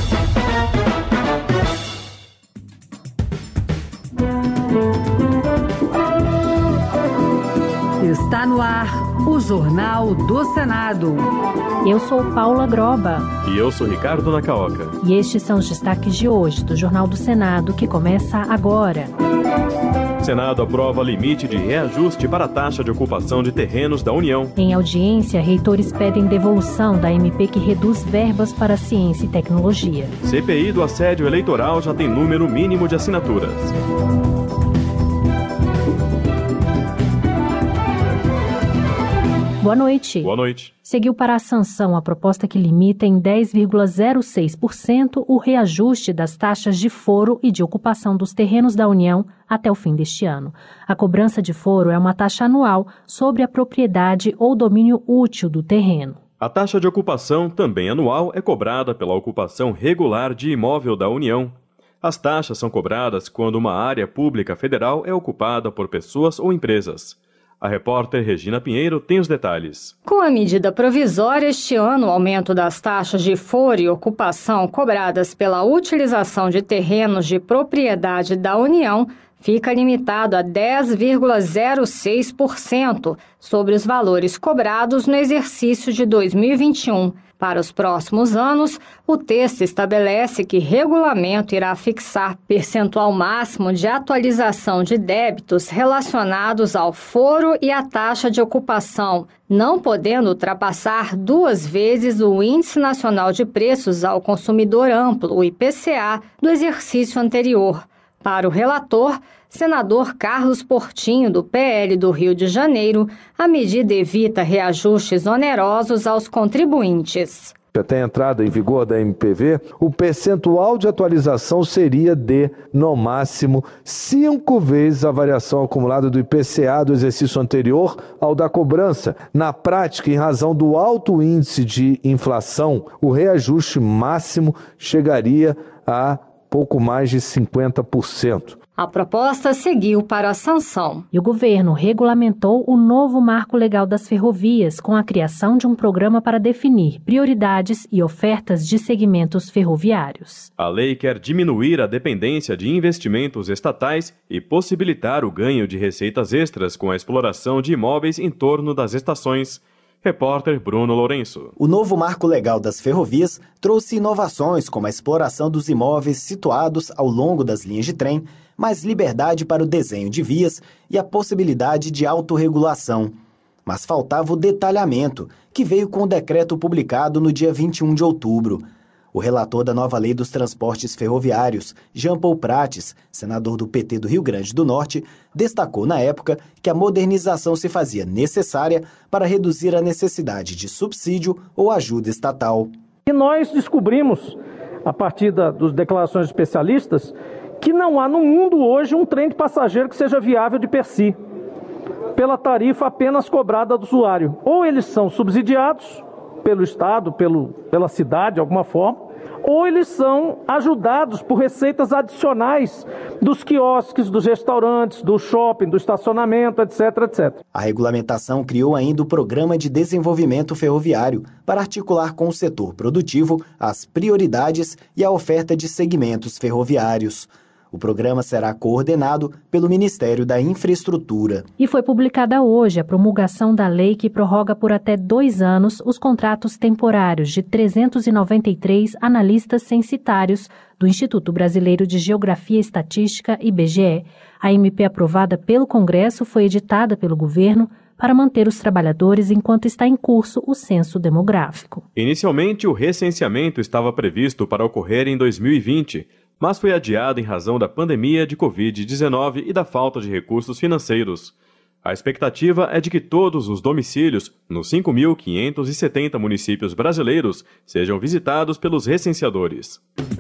Está no ar o Jornal do Senado. Eu sou Paula Groba. E eu sou Ricardo Nacaoca. E estes são os destaques de hoje do Jornal do Senado, que começa agora. O Senado aprova limite de reajuste para a taxa de ocupação de terrenos da União. Em audiência, reitores pedem devolução da M P que reduz verbas para ciência e tecnologia. C P I do assédio eleitoral já tem número mínimo de assinaturas. Boa noite. Boa noite. Seguiu para a sanção a proposta que limita em dez vírgula zero seis por cento o reajuste das taxas de foro e de ocupação dos terrenos da União até o fim deste ano. A cobrança de foro é uma taxa anual sobre a propriedade ou domínio útil do terreno. A taxa de ocupação, também anual, é cobrada pela ocupação regular de imóvel da União. As taxas são cobradas quando uma área pública federal é ocupada por pessoas ou empresas. A repórter Regina Pinheiro tem os detalhes. Com a medida provisória, este ano, o aumento das taxas de foro e ocupação cobradas pela utilização de terrenos de propriedade da União fica limitado a dez vírgula zero seis por cento sobre os valores cobrados no exercício de dois mil e vinte e um. Para os próximos anos, o texto estabelece que regulamento irá fixar percentual máximo de atualização de débitos relacionados ao foro e à taxa de ocupação, não podendo ultrapassar duas vezes o Índice Nacional de Preços ao Consumidor Amplo, o I P C A, do exercício anterior. Para o relator, senador Carlos Portinho, do P L do Rio de Janeiro, a medida evita reajustes onerosos aos contribuintes. Até a entrada em vigor da M P V, o percentual de atualização seria de, no máximo, cinco vezes a variação acumulada do I P C A do exercício anterior ao da cobrança. Na prática, em razão do alto índice de inflação, o reajuste máximo chegaria a pouco mais de cinquenta por cento. A proposta seguiu para a sanção. E o governo regulamentou o novo marco legal das ferrovias, com a criação de um programa para definir prioridades e ofertas de segmentos ferroviários. A lei quer diminuir a dependência de investimentos estatais e possibilitar o ganho de receitas extras com a exploração de imóveis em torno das estações. Repórter Bruno Lourenço. O novo marco legal das ferrovias trouxe inovações como a exploração dos imóveis situados ao longo das linhas de trem, mais liberdade para o desenho de vias e a possibilidade de autorregulação. Mas faltava o detalhamento, que veio com o decreto publicado no dia vinte e um de outubro. O relator da nova lei dos transportes ferroviários, Jean Paul Prates, senador do P T do Rio Grande do Norte, destacou na época que a modernização se fazia necessária para reduzir a necessidade de subsídio ou ajuda estatal. E nós descobrimos, a partir da, das declarações de especialistas, que não há no mundo hoje um trem de passageiro que seja viável de per si, pela tarifa apenas cobrada do usuário. Ou eles são subsidiados pelo Estado, pelo, pela cidade, de alguma forma, ou eles são ajudados por receitas adicionais dos quiosques, dos restaurantes, do shopping, do estacionamento, etc, etcétera. A regulamentação criou ainda o Programa de Desenvolvimento Ferroviário para articular com o setor produtivo as prioridades e a oferta de segmentos ferroviários. O programa será coordenado pelo Ministério da Infraestrutura. E foi publicada hoje a promulgação da lei que prorroga por até dois anos os contratos temporários de trezentos e noventa e três analistas censitários do Instituto Brasileiro de Geografia e Estatística, I B G E. A M P aprovada pelo Congresso foi editada pelo governo para manter os trabalhadores enquanto está em curso o censo demográfico. Inicialmente, o recenseamento estava previsto para ocorrer em dois mil e vinte, mas foi adiada em razão da pandemia de covid dezenove e da falta de recursos financeiros. A expectativa é de que todos os domicílios, nos cinco mil quinhentos e setenta municípios brasileiros, sejam visitados pelos recenseadores.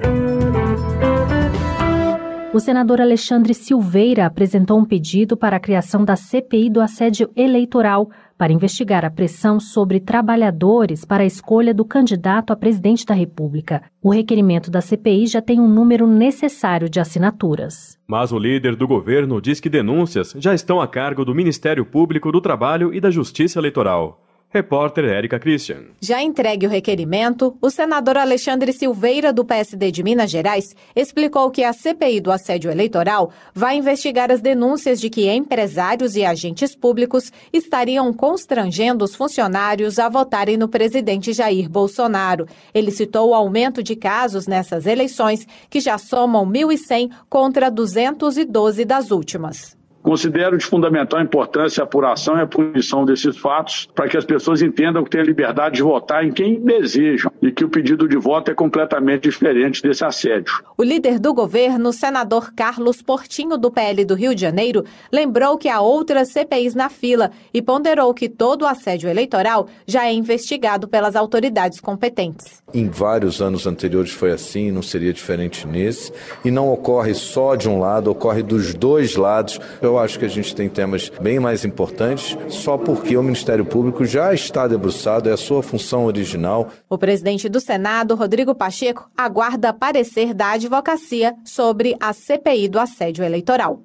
O senador Alexandre Silveira apresentou um pedido para a criação da C P I do assédio eleitoral para investigar a pressão sobre trabalhadores para a escolha do candidato a presidente da República. O requerimento da C P I já tem um número necessário de assinaturas. Mas o líder do governo diz que denúncias já estão a cargo do Ministério Público do Trabalho e da Justiça Eleitoral. Repórter Érica Christian. Já entregue o requerimento, o senador Alexandre Silveira, do P S D de Minas Gerais, explicou que a C P I do assédio eleitoral vai investigar as denúncias de que empresários e agentes públicos estariam constrangendo os funcionários a votarem no presidente Jair Bolsonaro. Ele citou o aumento de casos nessas eleições, que já somam mil e cem contra duzentos e doze das últimas. Considero de fundamental importância a apuração e a punição desses fatos para que as pessoas entendam que têm a liberdade de votar em quem desejam e que o pedido de voto é completamente diferente desse assédio. O líder do governo, senador Carlos Portinho, do P L do Rio de Janeiro, lembrou que há outras C P Is na fila e ponderou que todo o assédio eleitoral já é investigado pelas autoridades competentes. Em vários anos anteriores foi assim, não seria diferente nesse. E não ocorre só de um lado, ocorre dos dois lados. Eu acho que a gente tem temas bem mais importantes, só porque o Ministério Público já está debruçado, é a sua função original. O presidente do Senado, Rodrigo Pacheco, aguarda parecer da advocacia sobre a C P I do assédio eleitoral.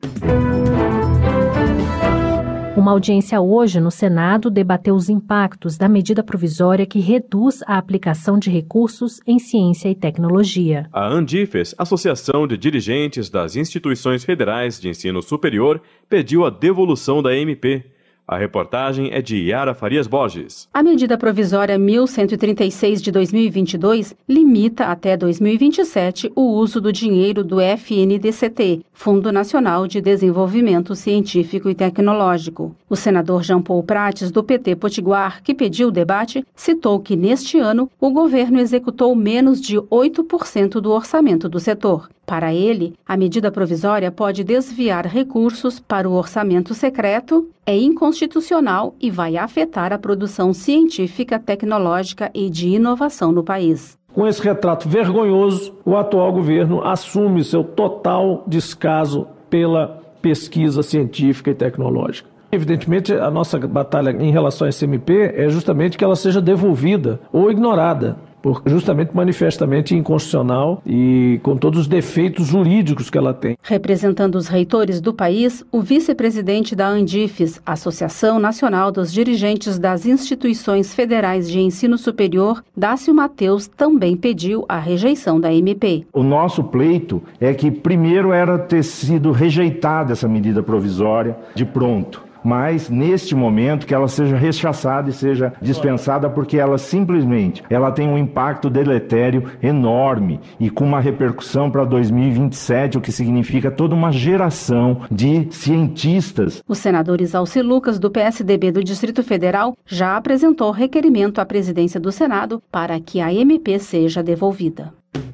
Uma audiência hoje no Senado debateu os impactos da medida provisória que reduz a aplicação de recursos em ciência e tecnologia. A Andifes, Associação de Dirigentes das Instituições Federais de Ensino Superior, pediu a devolução da M P. A reportagem é de Yara Farias Borges. A medida provisória mil cento e trinta e seis de dois mil e vinte e dois limita até dois mil e vinte e sete o uso do dinheiro do F N D C T, Fundo Nacional de Desenvolvimento Científico e Tecnológico. O senador Jean Paul Prates, do P T Potiguar, que pediu o debate, citou que neste ano o governo executou menos de oito por cento do orçamento do setor. Para ele, a medida provisória pode desviar recursos para o orçamento secreto, é inconstitucional e vai afetar a produção científica, tecnológica e de inovação no país. Com esse retrato vergonhoso, o atual governo assume seu total descaso pela pesquisa científica e tecnológica. Evidentemente, a nossa batalha em relação à S M P é justamente que ela seja devolvida ou ignorada, por justamente manifestamente inconstitucional e com todos os defeitos jurídicos que ela tem. Representando os reitores do país, o vice-presidente da Andifes, Associação Nacional dos Dirigentes das Instituições Federais de Ensino Superior, Dácio Mateus, também pediu a rejeição da M P. O nosso pleito é que primeiro era ter sido rejeitada essa medida provisória de pronto. Mas, neste momento, que ela seja rechaçada e seja dispensada, porque ela simplesmente ela tem um impacto deletério enorme e com uma repercussão para dois mil e vinte e sete, o que significa toda uma geração de cientistas. O senador Isalci Lucas, do P S D B do Distrito Federal, já apresentou requerimento à presidência do Senado para que a M P seja devolvida.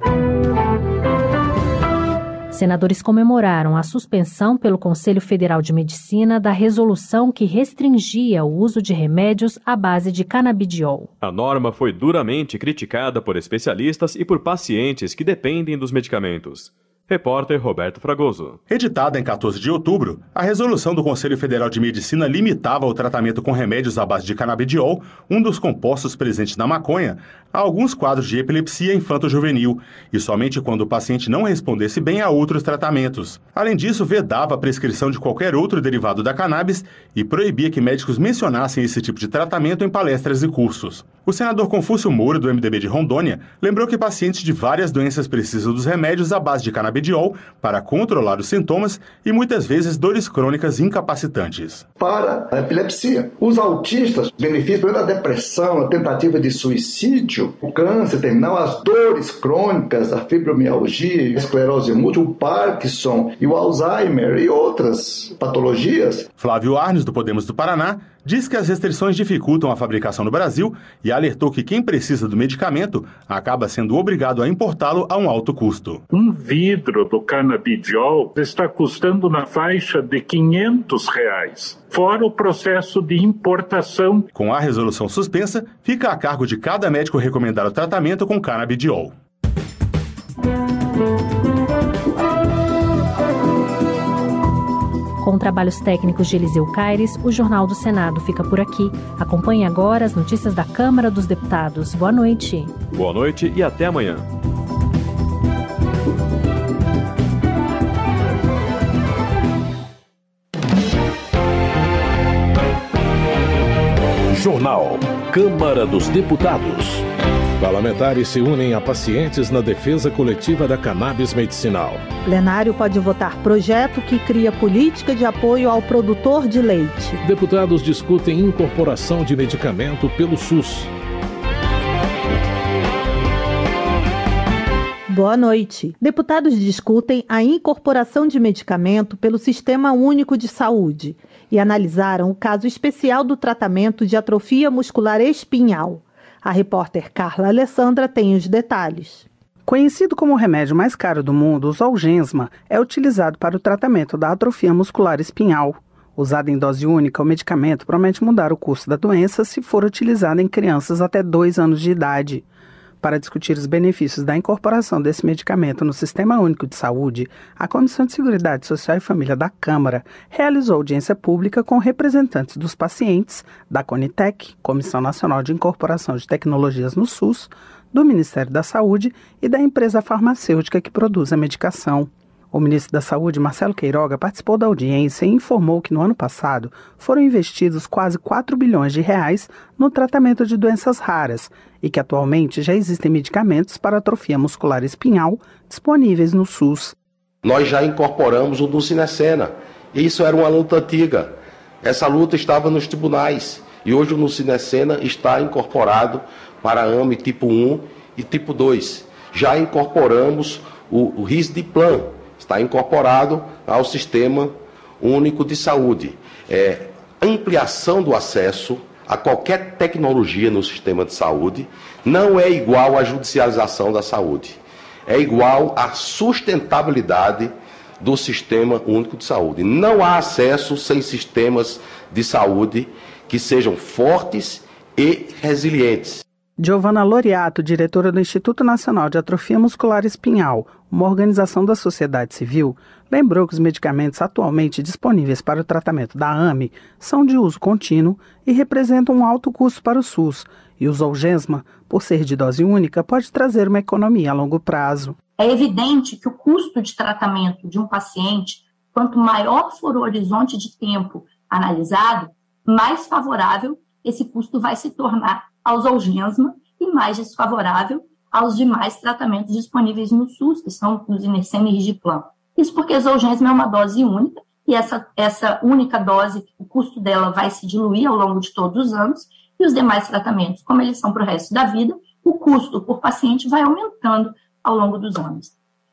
Senadores comemoraram a suspensão pelo Conselho Federal de Medicina da resolução que restringia o uso de remédios à base de canabidiol. A norma foi duramente criticada por especialistas e por pacientes que dependem dos medicamentos. Repórter Roberto Fragoso. Editada em quatorze de outubro, a resolução do Conselho Federal de Medicina limitava o tratamento com remédios à base de canabidiol, um dos compostos presentes na maconha, a alguns quadros de epilepsia infanto-juvenil, e somente quando o paciente não respondesse bem a outros tratamentos. Além disso, vedava a prescrição de qualquer outro derivado da cannabis e proibia que médicos mencionassem esse tipo de tratamento em palestras e cursos. O senador Confúcio Moura, do M D B de Rondônia, lembrou que pacientes de várias doenças precisam dos remédios à base de canabidiol para controlar os sintomas e muitas vezes dores crônicas incapacitantes. Para a epilepsia, os autistas beneficiam da depressão, a tentativa de suicídio, o câncer terminal, as dores crônicas, a fibromialgia, a esclerose múltipla, o Parkinson e o Alzheimer e outras patologias. Flávio Arnes, do Podemos do Paraná, diz que as restrições dificultam a fabricação no Brasil e alertou que quem precisa do medicamento acaba sendo obrigado a importá-lo a um alto custo. Um vidro do canabidiol está custando na faixa de quinhentos reais, fora o processo de importação. Com a resolução suspensa, fica a cargo de cada médico recomendar o tratamento com canabidiol. Com trabalhos técnicos de Eliseu Caires, o Jornal do Senado fica por aqui. Acompanhe agora as notícias da Câmara dos Deputados. Boa noite. Boa noite e até amanhã. Jornal Câmara dos Deputados. Parlamentares se unem a pacientes na defesa coletiva da cannabis medicinal. Plenário pode votar projeto que cria política de apoio ao produtor de leite. Deputados discutem incorporação de medicamento pelo SUS. Boa noite. Deputados discutem a incorporação de medicamento pelo Sistema Único de Saúde e analisaram o caso especial do tratamento de atrofia muscular espinhal. A repórter Carla Alessandra tem os detalhes. Conhecido como o remédio mais caro do mundo, o Zolgensma é utilizado para o tratamento da atrofia muscular espinhal. Usado em dose única, o medicamento promete mudar o curso da doença se for utilizado em crianças até dois anos de idade. Para discutir os benefícios da incorporação desse medicamento no Sistema Único de Saúde, a Comissão de Seguridade Social e Família da Câmara realizou audiência pública com representantes dos pacientes, da Conitec, Comissão Nacional de Incorporação de Tecnologias no SUS, do Ministério da Saúde e da empresa farmacêutica que produz a medicação. O ministro da Saúde, Marcelo Queiroga, participou da audiência e informou que no ano passado foram investidos quase quatro bilhões de reais no tratamento de doenças raras e que atualmente já existem medicamentos para atrofia muscular espinhal disponíveis no SUS. Nós já incorporamos o Nusinercena. Isso era uma luta antiga. Essa luta estava nos tribunais e hoje o Nusinercena está incorporado para a AME tipo um e tipo dois. Já incorporamos o, o Risdiplam. Está incorporado ao Sistema Único de Saúde. É, ampliação do acesso a qualquer tecnologia no sistema de saúde não é igual à judicialização da saúde. É igual à sustentabilidade do Sistema Único de Saúde. Não há acesso sem sistemas de saúde que sejam fortes e resilientes. Giovana Loriato, diretora do Instituto Nacional de Atrofia Muscular Espinhal, uma organização da sociedade civil, lembrou que os medicamentos atualmente disponíveis para o tratamento da AME são de uso contínuo e representam um alto custo para o SUS, e o Zolgensma, por ser de dose única, pode trazer uma economia a longo prazo. É evidente que o custo de tratamento de um paciente, quanto maior for o horizonte de tempo analisado, mais favorável esse custo vai se tornar ao Zolgensma e mais desfavorável aos demais tratamentos disponíveis no SUS, que são os Nusinercena e Risdiplam. Isso porque o Zolgensma é uma dose única e essa, essa única dose, o custo dela vai se diluir ao longo de todos os anos e os demais tratamentos, como eles são para o resto da vida, o custo por paciente vai aumentando ao longo dos anos.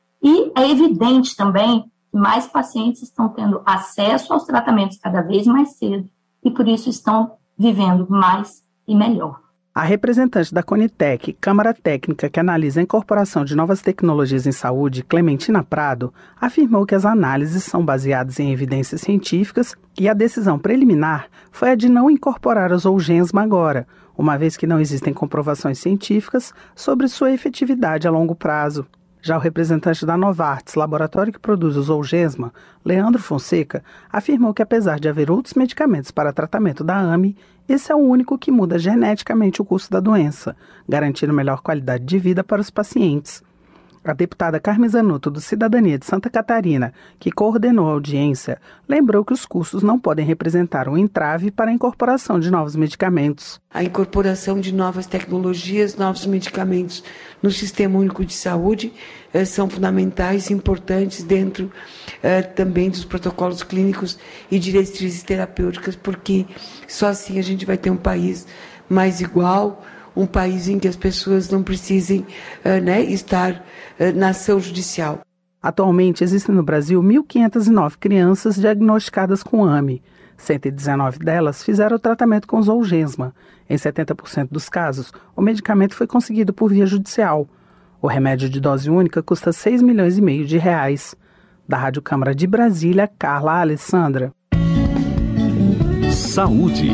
E é evidente também que mais pacientes estão tendo acesso aos tratamentos cada vez mais cedo e por isso estão vivendo mais e melhor. A representante da Conitec, Câmara Técnica que analisa a incorporação de novas tecnologias em saúde, Clementina Prado, afirmou que as análises são baseadas em evidências científicas e a decisão preliminar foi a de não incorporar o Zolgensma agora, uma vez que não existem comprovações científicas sobre sua efetividade a longo prazo. Já o representante da Novartis, laboratório que produz o Zolgensma, Leandro Fonseca, afirmou que apesar de haver outros medicamentos para tratamento da AME, esse é o único que muda geneticamente o curso da doença, garantindo melhor qualidade de vida para os pacientes. A deputada Carmen Zanotto, do Cidadania de Santa Catarina, que coordenou a audiência, lembrou que os custos não podem representar um entrave para a incorporação de novos medicamentos. A incorporação de novas tecnologias, novos medicamentos no Sistema Único de Saúde eh, são fundamentais e importantes dentro eh, também dos protocolos clínicos e diretrizes terapêuticas, porque só assim a gente vai ter um país mais igual, um país em que as pessoas não precisem uh, né, estar uh, na ação judicial. Atualmente existem no Brasil mil quinhentas e nove crianças diagnosticadas com AME. cento e dezenove delas fizeram o tratamento com Zolgensma. Em setenta por cento dos casos, o medicamento foi conseguido por via judicial. O remédio de dose única custa seis milhões e meio de reais. Da Rádio Câmara de Brasília, Carla Alessandra. Saúde.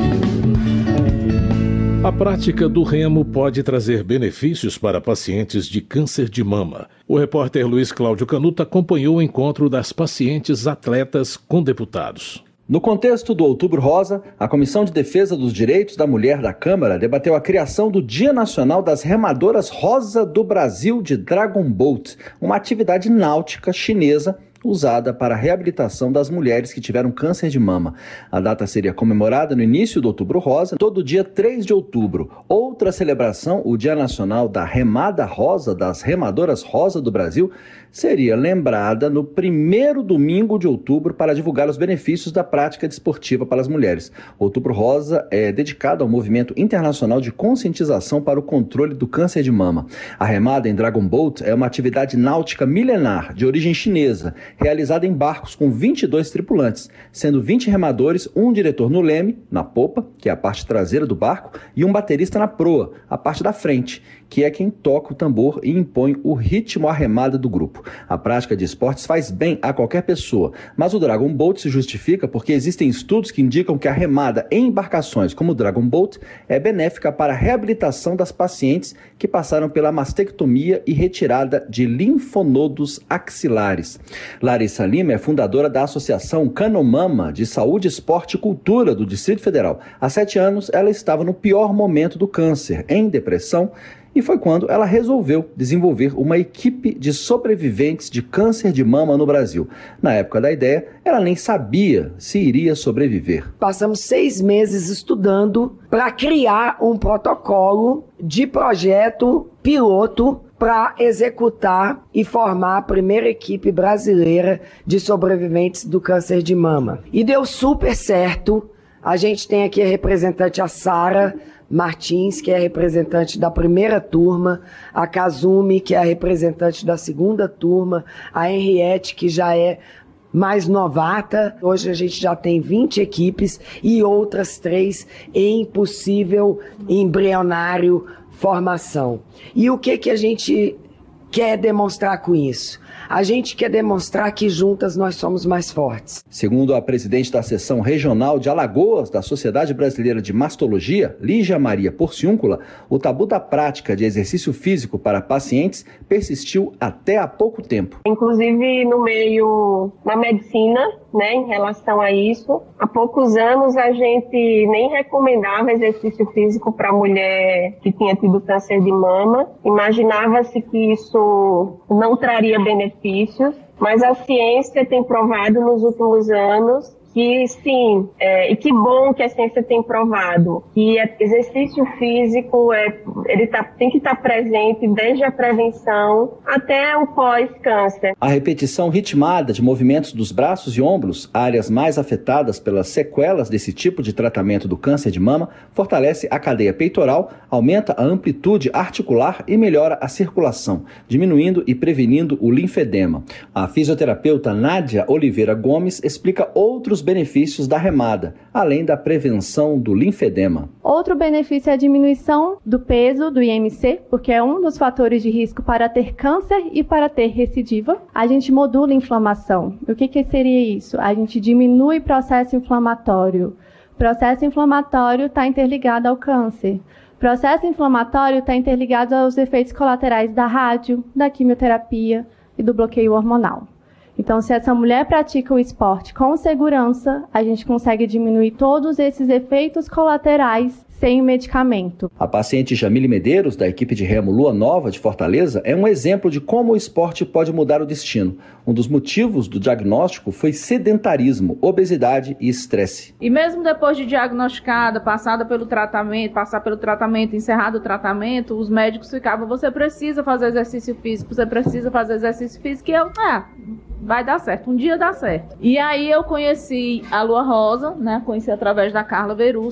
A prática do remo pode trazer benefícios para pacientes de câncer de mama. O repórter Luiz Cláudio Canuto acompanhou o encontro das pacientes atletas com deputados. No contexto do Outubro Rosa, a Comissão de Defesa dos Direitos da Mulher da Câmara debateu a criação do Dia Nacional das Remadoras Rosa do Brasil de Dragon Boat, uma atividade náutica chinesa usada para a reabilitação das mulheres que tiveram câncer de mama. A data seria comemorada no início do Outubro Rosa, todo dia três de outubro. Outra celebração, o Dia Nacional da Remada Rosa, das Remadoras Rosa do Brasil, seria lembrada no primeiro domingo de outubro para divulgar os benefícios da prática desportiva para as mulheres. O Outubro Rosa é dedicado ao movimento internacional de conscientização para o controle do câncer de mama. A remada em Dragon Boat é uma atividade náutica milenar de origem chinesa, realizada em barcos com vinte e dois tripulantes, sendo vinte remadores, um diretor no leme, na popa, que é a parte traseira do barco, e um baterista na proa, a parte da frente, que é quem toca o tambor e impõe o ritmo à remada do grupo. A prática de esportes faz bem a qualquer pessoa, mas o Dragon Boat se justifica porque existem estudos que indicam que a remada em embarcações como o Dragon Boat é benéfica para a reabilitação das pacientes que passaram pela mastectomia e retirada de linfonodos axilares. Larissa Lima é fundadora da Associação Canomama de Saúde, Esporte e Cultura do Distrito Federal. Há sete anos, ela estava no pior momento do câncer, em depressão, e foi quando ela resolveu desenvolver uma equipe de sobreviventes de câncer de mama no Brasil. Na época da ideia, ela nem sabia se iria sobreviver. Passamos seis meses estudando para criar um protocolo de projeto piloto para executar e formar a primeira equipe brasileira de sobreviventes do câncer de mama. E deu super certo. A gente tem aqui a representante, a Sara Martins, que é a representante da primeira turma, a Kazumi, que é a representante da segunda turma, a Henriette, que já é mais novata. Hoje a gente já tem vinte equipes e outras três em possível embrionário formação. E o que, que a gente quer demonstrar com isso? A gente quer demonstrar que juntas nós somos mais fortes. Segundo a presidente da seção regional de Alagoas da Sociedade Brasileira de Mastologia, Lígia Maria Porciúncula, o tabu da prática de exercício físico para pacientes persistiu até há pouco tempo. Inclusive no meio, na medicina, né, em relação a isso, há poucos anos a gente nem recomendava exercício físico para mulher que tinha tido câncer de mama. Imaginava-se que isso não traria benefícios, mas a ciência tem provado nos últimos anos que sim, é, e que bom que a ciência tem provado que exercício físico é, ele tá, tem que estar tá presente desde a prevenção até o pós-câncer. A repetição ritmada de movimentos dos braços e ombros, áreas mais afetadas pelas sequelas desse tipo de tratamento do câncer de mama, fortalece a cadeia peitoral, aumenta a amplitude articular e melhora a circulação, diminuindo e prevenindo o linfedema. A fisioterapeuta Nádia Oliveira Gomes explica outros benefícios da remada, além da prevenção do linfedema. Outro benefício é a diminuição do peso do I M C, porque é um dos fatores de risco para ter câncer e para ter recidiva. A gente modula a inflamação. O que, que seria isso? A gente diminui o processo inflamatório. O processo inflamatório está interligado ao câncer. O processo inflamatório está interligado aos efeitos colaterais da rádio, da quimioterapia e do bloqueio hormonal. Então, se essa mulher pratica o esporte com segurança, a gente consegue diminuir todos esses efeitos colaterais sem o medicamento. A paciente Jamile Medeiros, da equipe de remo Lua Nova de Fortaleza, é um exemplo de como o esporte pode mudar o destino. Um dos motivos do diagnóstico foi sedentarismo, obesidade e estresse. E mesmo depois de diagnosticada, passada pelo tratamento, passar pelo tratamento, encerrado o tratamento, os médicos ficavam, você precisa fazer exercício físico, você precisa fazer exercício físico, e eu, ah, vai dar certo, um dia dá certo. E aí eu conheci a Lua Rosa, né, conheci através da Carla Verusca,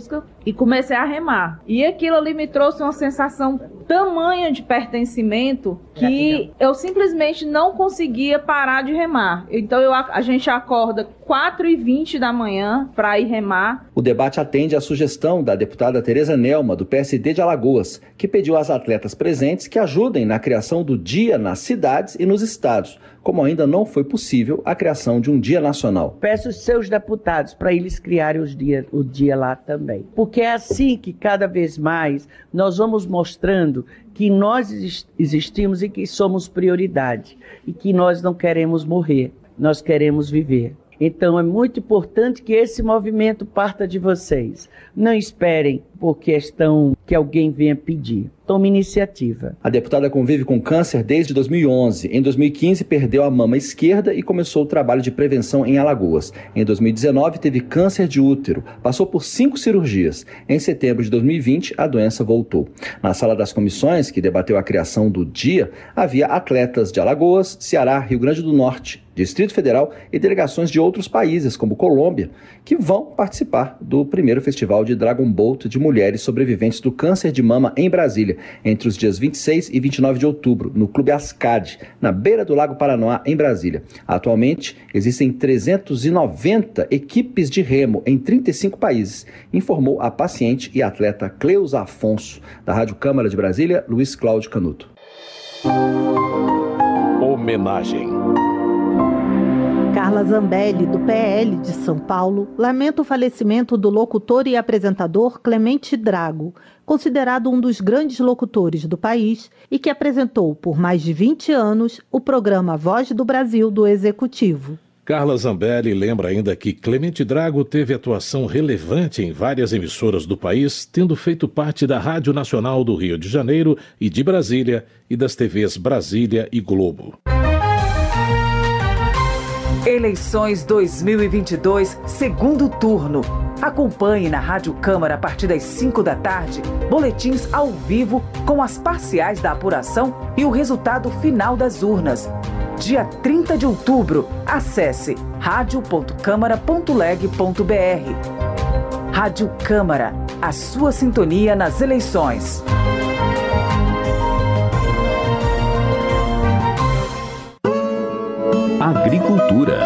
e comecei a remar. E aquilo ali me trouxe uma sensação tamanha de pertencimento que eu simplesmente não conseguia parar de remar. Então eu, a gente acorda quatro e vinte da manhã para ir remar. O debate atende à sugestão da deputada Tereza Nelma, do P S D de Alagoas, que pediu às atletas presentes que ajudem na criação do dia nas cidades e nos estados, como ainda não foi possível a criação de um dia nacional. Peço aos seus deputados para eles criarem os dia, o dia lá também. Porque é assim que cada vez mais nós vamos mostrando que nós existimos e que somos prioridade. E que nós não queremos morrer, nós queremos viver. Então é muito importante que esse movimento parta de vocês. Não esperem por questão que alguém venha pedir. Tome iniciativa. A deputada convive com câncer desde dois mil e onze. Em dois mil e quinze, perdeu a mama esquerda e começou o trabalho de prevenção em Alagoas. Em dois mil e dezenove, teve câncer de útero. Passou por cinco cirurgias. Em setembro de dois mil e vinte, a doença voltou. Na sala das comissões, que debateu a criação do dia, havia atletas de Alagoas, Ceará, Rio Grande do Norte, Distrito Federal e delegações de outros países, como Colômbia, que vão participar do primeiro festival de Dragon Boat de mulheres sobreviventes do câncer de mama em Brasília, entre os dias vinte e seis e vinte e nove de outubro, no Clube Ascad, na beira do Lago Paranoá, em Brasília. Atualmente, existem trezentas e noventa equipes de remo em trinta e cinco países, informou a paciente e atleta Cleusa Afonso, da Rádio Câmara de Brasília, Luiz Cláudio Canuto. Homenagem. Carla Zambelli, do P L de São Paulo, lamenta o falecimento do locutor e apresentador Clemente Drago, considerado um dos grandes locutores do país e que apresentou por mais de vinte anos o programa Voz do Brasil do Executivo. Carla Zambelli lembra ainda que Clemente Drago teve atuação relevante em várias emissoras do país, tendo feito parte da Rádio Nacional do Rio de Janeiro e de Brasília e das T Vs Brasília e Globo. Eleições dois mil e vinte e dois, segundo turno. Acompanhe na Rádio Câmara a partir das cinco da tarde, boletins ao vivo com as parciais da apuração e o resultado final das urnas. Dia trinta de outubro, acesse rádio ponto câmara ponto leg ponto br. Rádio Câmara, a sua sintonia nas eleições. Agricultura.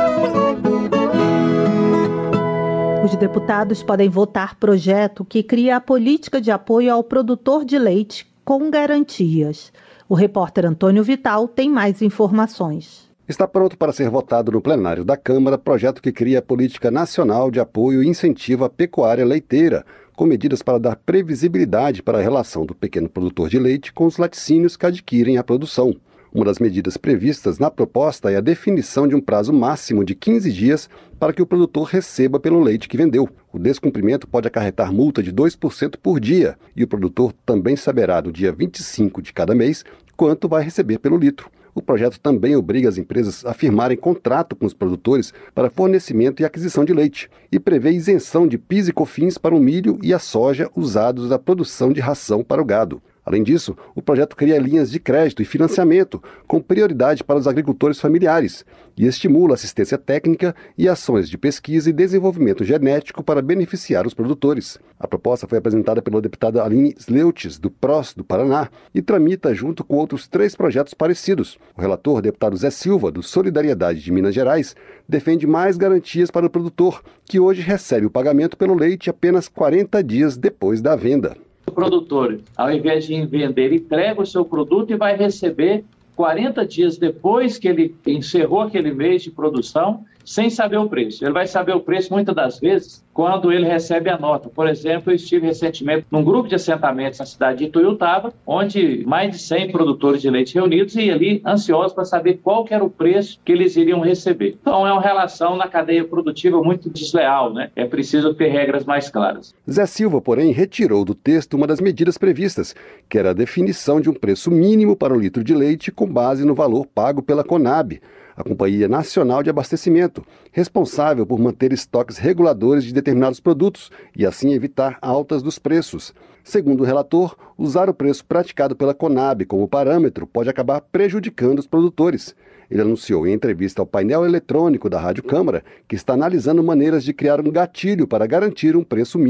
Os deputados podem votar projeto que cria a política de apoio ao produtor de leite com garantias. O repórter Antônio Vital tem mais informações. Está pronto para ser votado no plenário da Câmara projeto que cria a Política Nacional de Apoio e Incentivo à Pecuária Leiteira, com medidas para dar previsibilidade para a relação do pequeno produtor de leite com os laticínios que adquirem a produção. Uma das medidas previstas na proposta é a definição de um prazo máximo de quinze dias para que o produtor receba pelo leite que vendeu. O descumprimento pode acarretar multa de dois por cento por dia e o produtor também saberá no dia vinte e cinco de cada mês quanto vai receber pelo litro. O projeto também obriga as empresas a firmarem contrato com os produtores para fornecimento e aquisição de leite e prevê isenção de P I S e COFINS para o milho e a soja usados na produção de ração para o gado. Além disso, o projeto cria linhas de crédito e financiamento com prioridade para os agricultores familiares e estimula assistência técnica e ações de pesquisa e desenvolvimento genético para beneficiar os produtores. A proposta foi apresentada pela deputada Aline Sleutes, do P R O S do Paraná, e tramita junto com outros três projetos parecidos. O relator, deputado Zé Silva, do Solidariedade de Minas Gerais, defende mais garantias para o produtor, que hoje recebe o pagamento pelo leite apenas quarenta dias depois da venda. O produtor, ao invés de vender, entrega o seu produto e vai receber quarenta dias depois que ele encerrou aquele mês de produção, sem saber o preço. Ele vai saber o preço muitas das vezes quando ele recebe a nota. Por exemplo, eu estive recentemente num grupo de assentamentos na cidade de Ituiutaba, onde mais de cem produtores de leite reunidos e ali ansiosos para saber qual que era o preço que eles iriam receber. Então é uma relação na cadeia produtiva muito desleal, né? É preciso ter regras mais claras. Zé Silva, porém, retirou do texto uma das medidas previstas, que era a definição de um preço mínimo para o litro de leite com base no valor pago pela Conab, a Companhia Nacional de Abastecimento, responsável por manter estoques reguladores de determinados produtos e assim evitar altas dos preços. Segundo o relator, usar o preço praticado pela Conab como parâmetro pode acabar prejudicando os produtores. Ele anunciou em entrevista ao painel eletrônico da Rádio Câmara que está analisando maneiras de criar um gatilho para garantir um preço mínimo.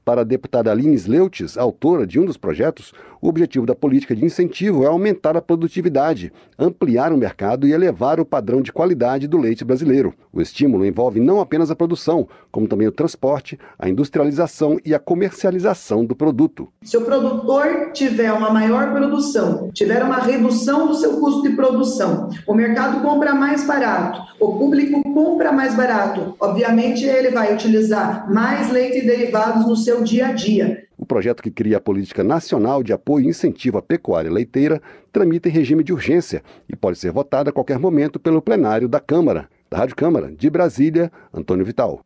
Para a deputada Aline Sleutz, autora de um dos projetos, o objetivo da política de incentivo é aumentar a produtividade, ampliar o mercado e elevar o padrão de qualidade do leite brasileiro. O estímulo envolve não apenas a produção, como também o transporte, a industrialização e a comercialização do produto. Se o produtor tiver uma maior produção, tiver uma redução do seu custo de produção, o mercado compra mais barato, o público compra mais barato, obviamente ele vai utilizar mais leite e derivados no seu dia a dia. O projeto, que cria a Política Nacional de Apoio e Incentivo à Pecuária Leiteira, tramita em regime de urgência e pode ser votado a qualquer momento pelo plenário da Câmara. Da Rádio Câmara, de Brasília, Antônio Vital.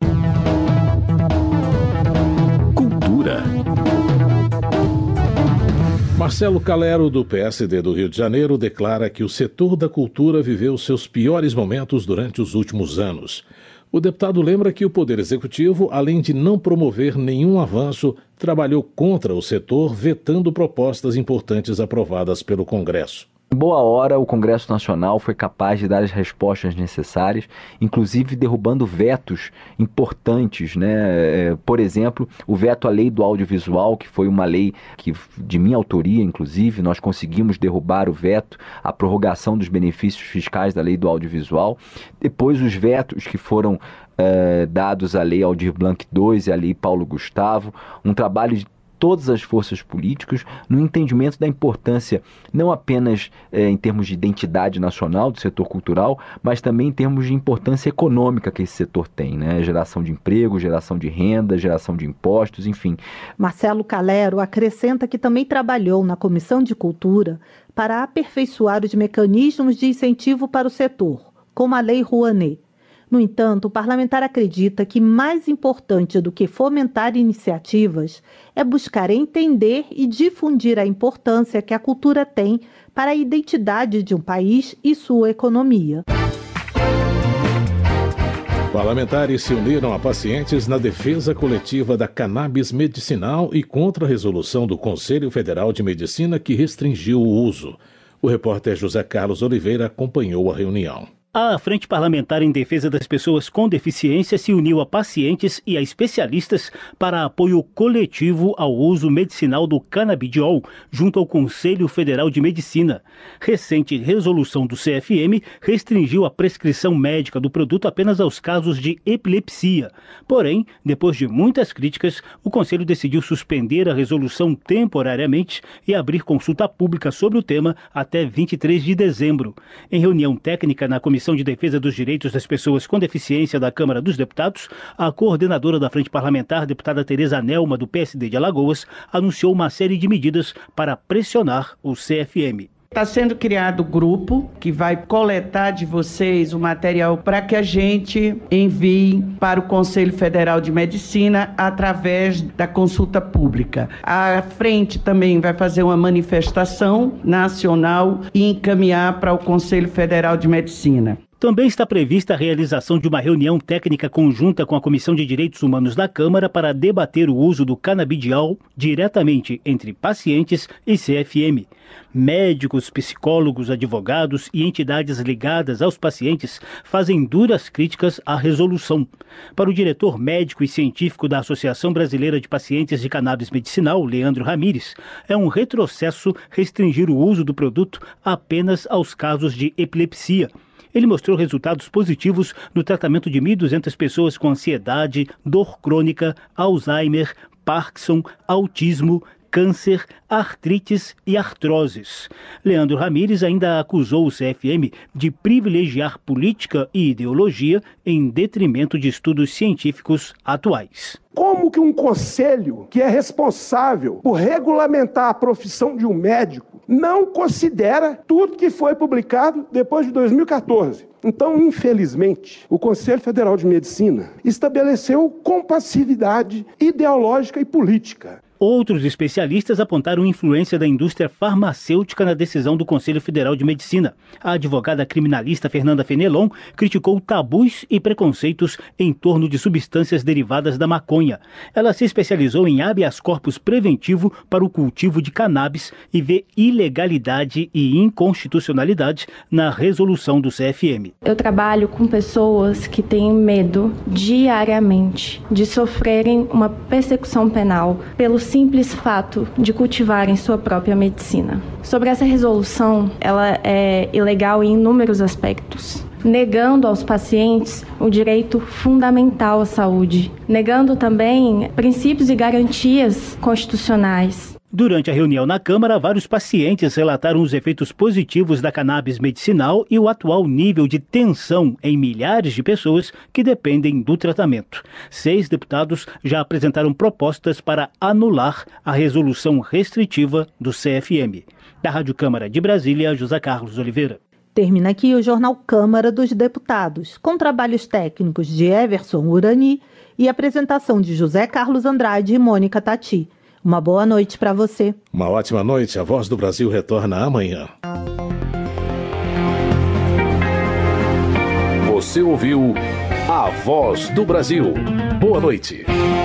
Cultura. Marcelo Calero, do P S D do Rio de Janeiro, declara que o setor da cultura viveu seus piores momentos durante os últimos anos. O deputado lembra que o Poder Executivo, além de não promover nenhum avanço, trabalhou contra o setor, vetando propostas importantes aprovadas pelo Congresso. Em boa hora, o Congresso Nacional foi capaz de dar as respostas necessárias, inclusive derrubando vetos importantes, né? Por exemplo, o veto à lei do audiovisual, que foi uma lei que, de minha autoria, inclusive, nós conseguimos derrubar o veto, a prorrogação dos benefícios fiscais da lei do audiovisual. Depois, os vetos que foram eh, dados à lei Aldir Blanc dois e à lei Paulo Gustavo, um trabalho de todas as forças políticas, no entendimento da importância, não apenas eh, em termos de identidade nacional do setor cultural, mas também em termos de importância econômica que esse setor tem, né? Geração de emprego, geração de renda, geração de impostos, enfim. Marcelo Calero acrescenta que também trabalhou na Comissão de Cultura para aperfeiçoar os mecanismos de incentivo para o setor, como a Lei Rouanet. No entanto, o parlamentar acredita que mais importante do que fomentar iniciativas é buscar entender e difundir a importância que a cultura tem para a identidade de um país e sua economia. Parlamentares se uniram a pacientes na defesa coletiva da cannabis medicinal e contra a resolução do Conselho Federal de Medicina que restringiu o uso. O repórter José Carlos Oliveira acompanhou a reunião. A Frente Parlamentar em Defesa das Pessoas com Deficiência se uniu a pacientes e a especialistas para apoio coletivo ao uso medicinal do canabidiol, junto ao Conselho Federal de Medicina. Recente resolução do C F M restringiu a prescrição médica do produto apenas aos casos de epilepsia. Porém, depois de muitas críticas, o Conselho decidiu suspender a resolução temporariamente e abrir consulta pública sobre o tema até vinte e três de dezembro. Em reunião técnica na Comissão Comissão de Defesa dos Direitos das Pessoas com Deficiência da Câmara dos Deputados, a coordenadora da Frente Parlamentar, deputada Tereza Nelma, do P S D de Alagoas, anunciou uma série de medidas para pressionar o C F M. Está sendo criado grupo que vai coletar de vocês o material para que a gente envie para o Conselho Federal de Medicina através da consulta pública. A frente também vai fazer uma manifestação nacional e encaminhar para o Conselho Federal de Medicina. Também está prevista a realização de uma reunião técnica conjunta com a Comissão de Direitos Humanos da Câmara para debater o uso do canabidiol diretamente entre pacientes e C F M. Médicos, psicólogos, advogados e entidades ligadas aos pacientes fazem duras críticas à resolução. Para o diretor médico e científico da Associação Brasileira de Pacientes de Cannabis Medicinal, Leandro Ramires, é um retrocesso restringir o uso do produto apenas aos casos de epilepsia. Ele mostrou resultados positivos no tratamento de mil e duzentas pessoas com ansiedade, dor crônica, Alzheimer, Parkinson, autismo, câncer, artrites e artroses. Leandro Ramires ainda acusou o C F M de privilegiar política e ideologia em detrimento de estudos científicos atuais. Como que um conselho que é responsável por regulamentar a profissão de um médico não considera tudo que foi publicado depois de dois mil e quatorze? Então, infelizmente, o Conselho Federal de Medicina estabeleceu compassividade ideológica e política. Outros especialistas apontaram influência da indústria farmacêutica na decisão do Conselho Federal de Medicina. A advogada criminalista Fernanda Fenelon criticou tabus e preconceitos em torno de substâncias derivadas da maconha. Ela se especializou em habeas corpus preventivo para o cultivo de cannabis e vê ilegalidade e inconstitucionalidade na resolução do C F M. Eu trabalho com pessoas que têm medo diariamente de sofrerem uma persecução penal pelo simples fato de cultivarem sua própria medicina. Sobre essa resolução, ela é ilegal em inúmeros aspectos, negando aos pacientes o direito fundamental à saúde, negando também princípios e garantias constitucionais. Durante a reunião na Câmara, vários pacientes relataram os efeitos positivos da cannabis medicinal e o atual nível de tensão em milhares de pessoas que dependem do tratamento. Seis deputados já apresentaram propostas para anular a resolução restritiva do C F M. Da Rádio Câmara de Brasília, José Carlos Oliveira. Termina aqui o Jornal Câmara dos Deputados, com trabalhos técnicos de Everson Urani e apresentação de José Carlos Andrade e Mônica Tati. Uma boa noite para você. Uma ótima noite. A Voz do Brasil retorna amanhã. Você ouviu A Voz do Brasil. Boa noite.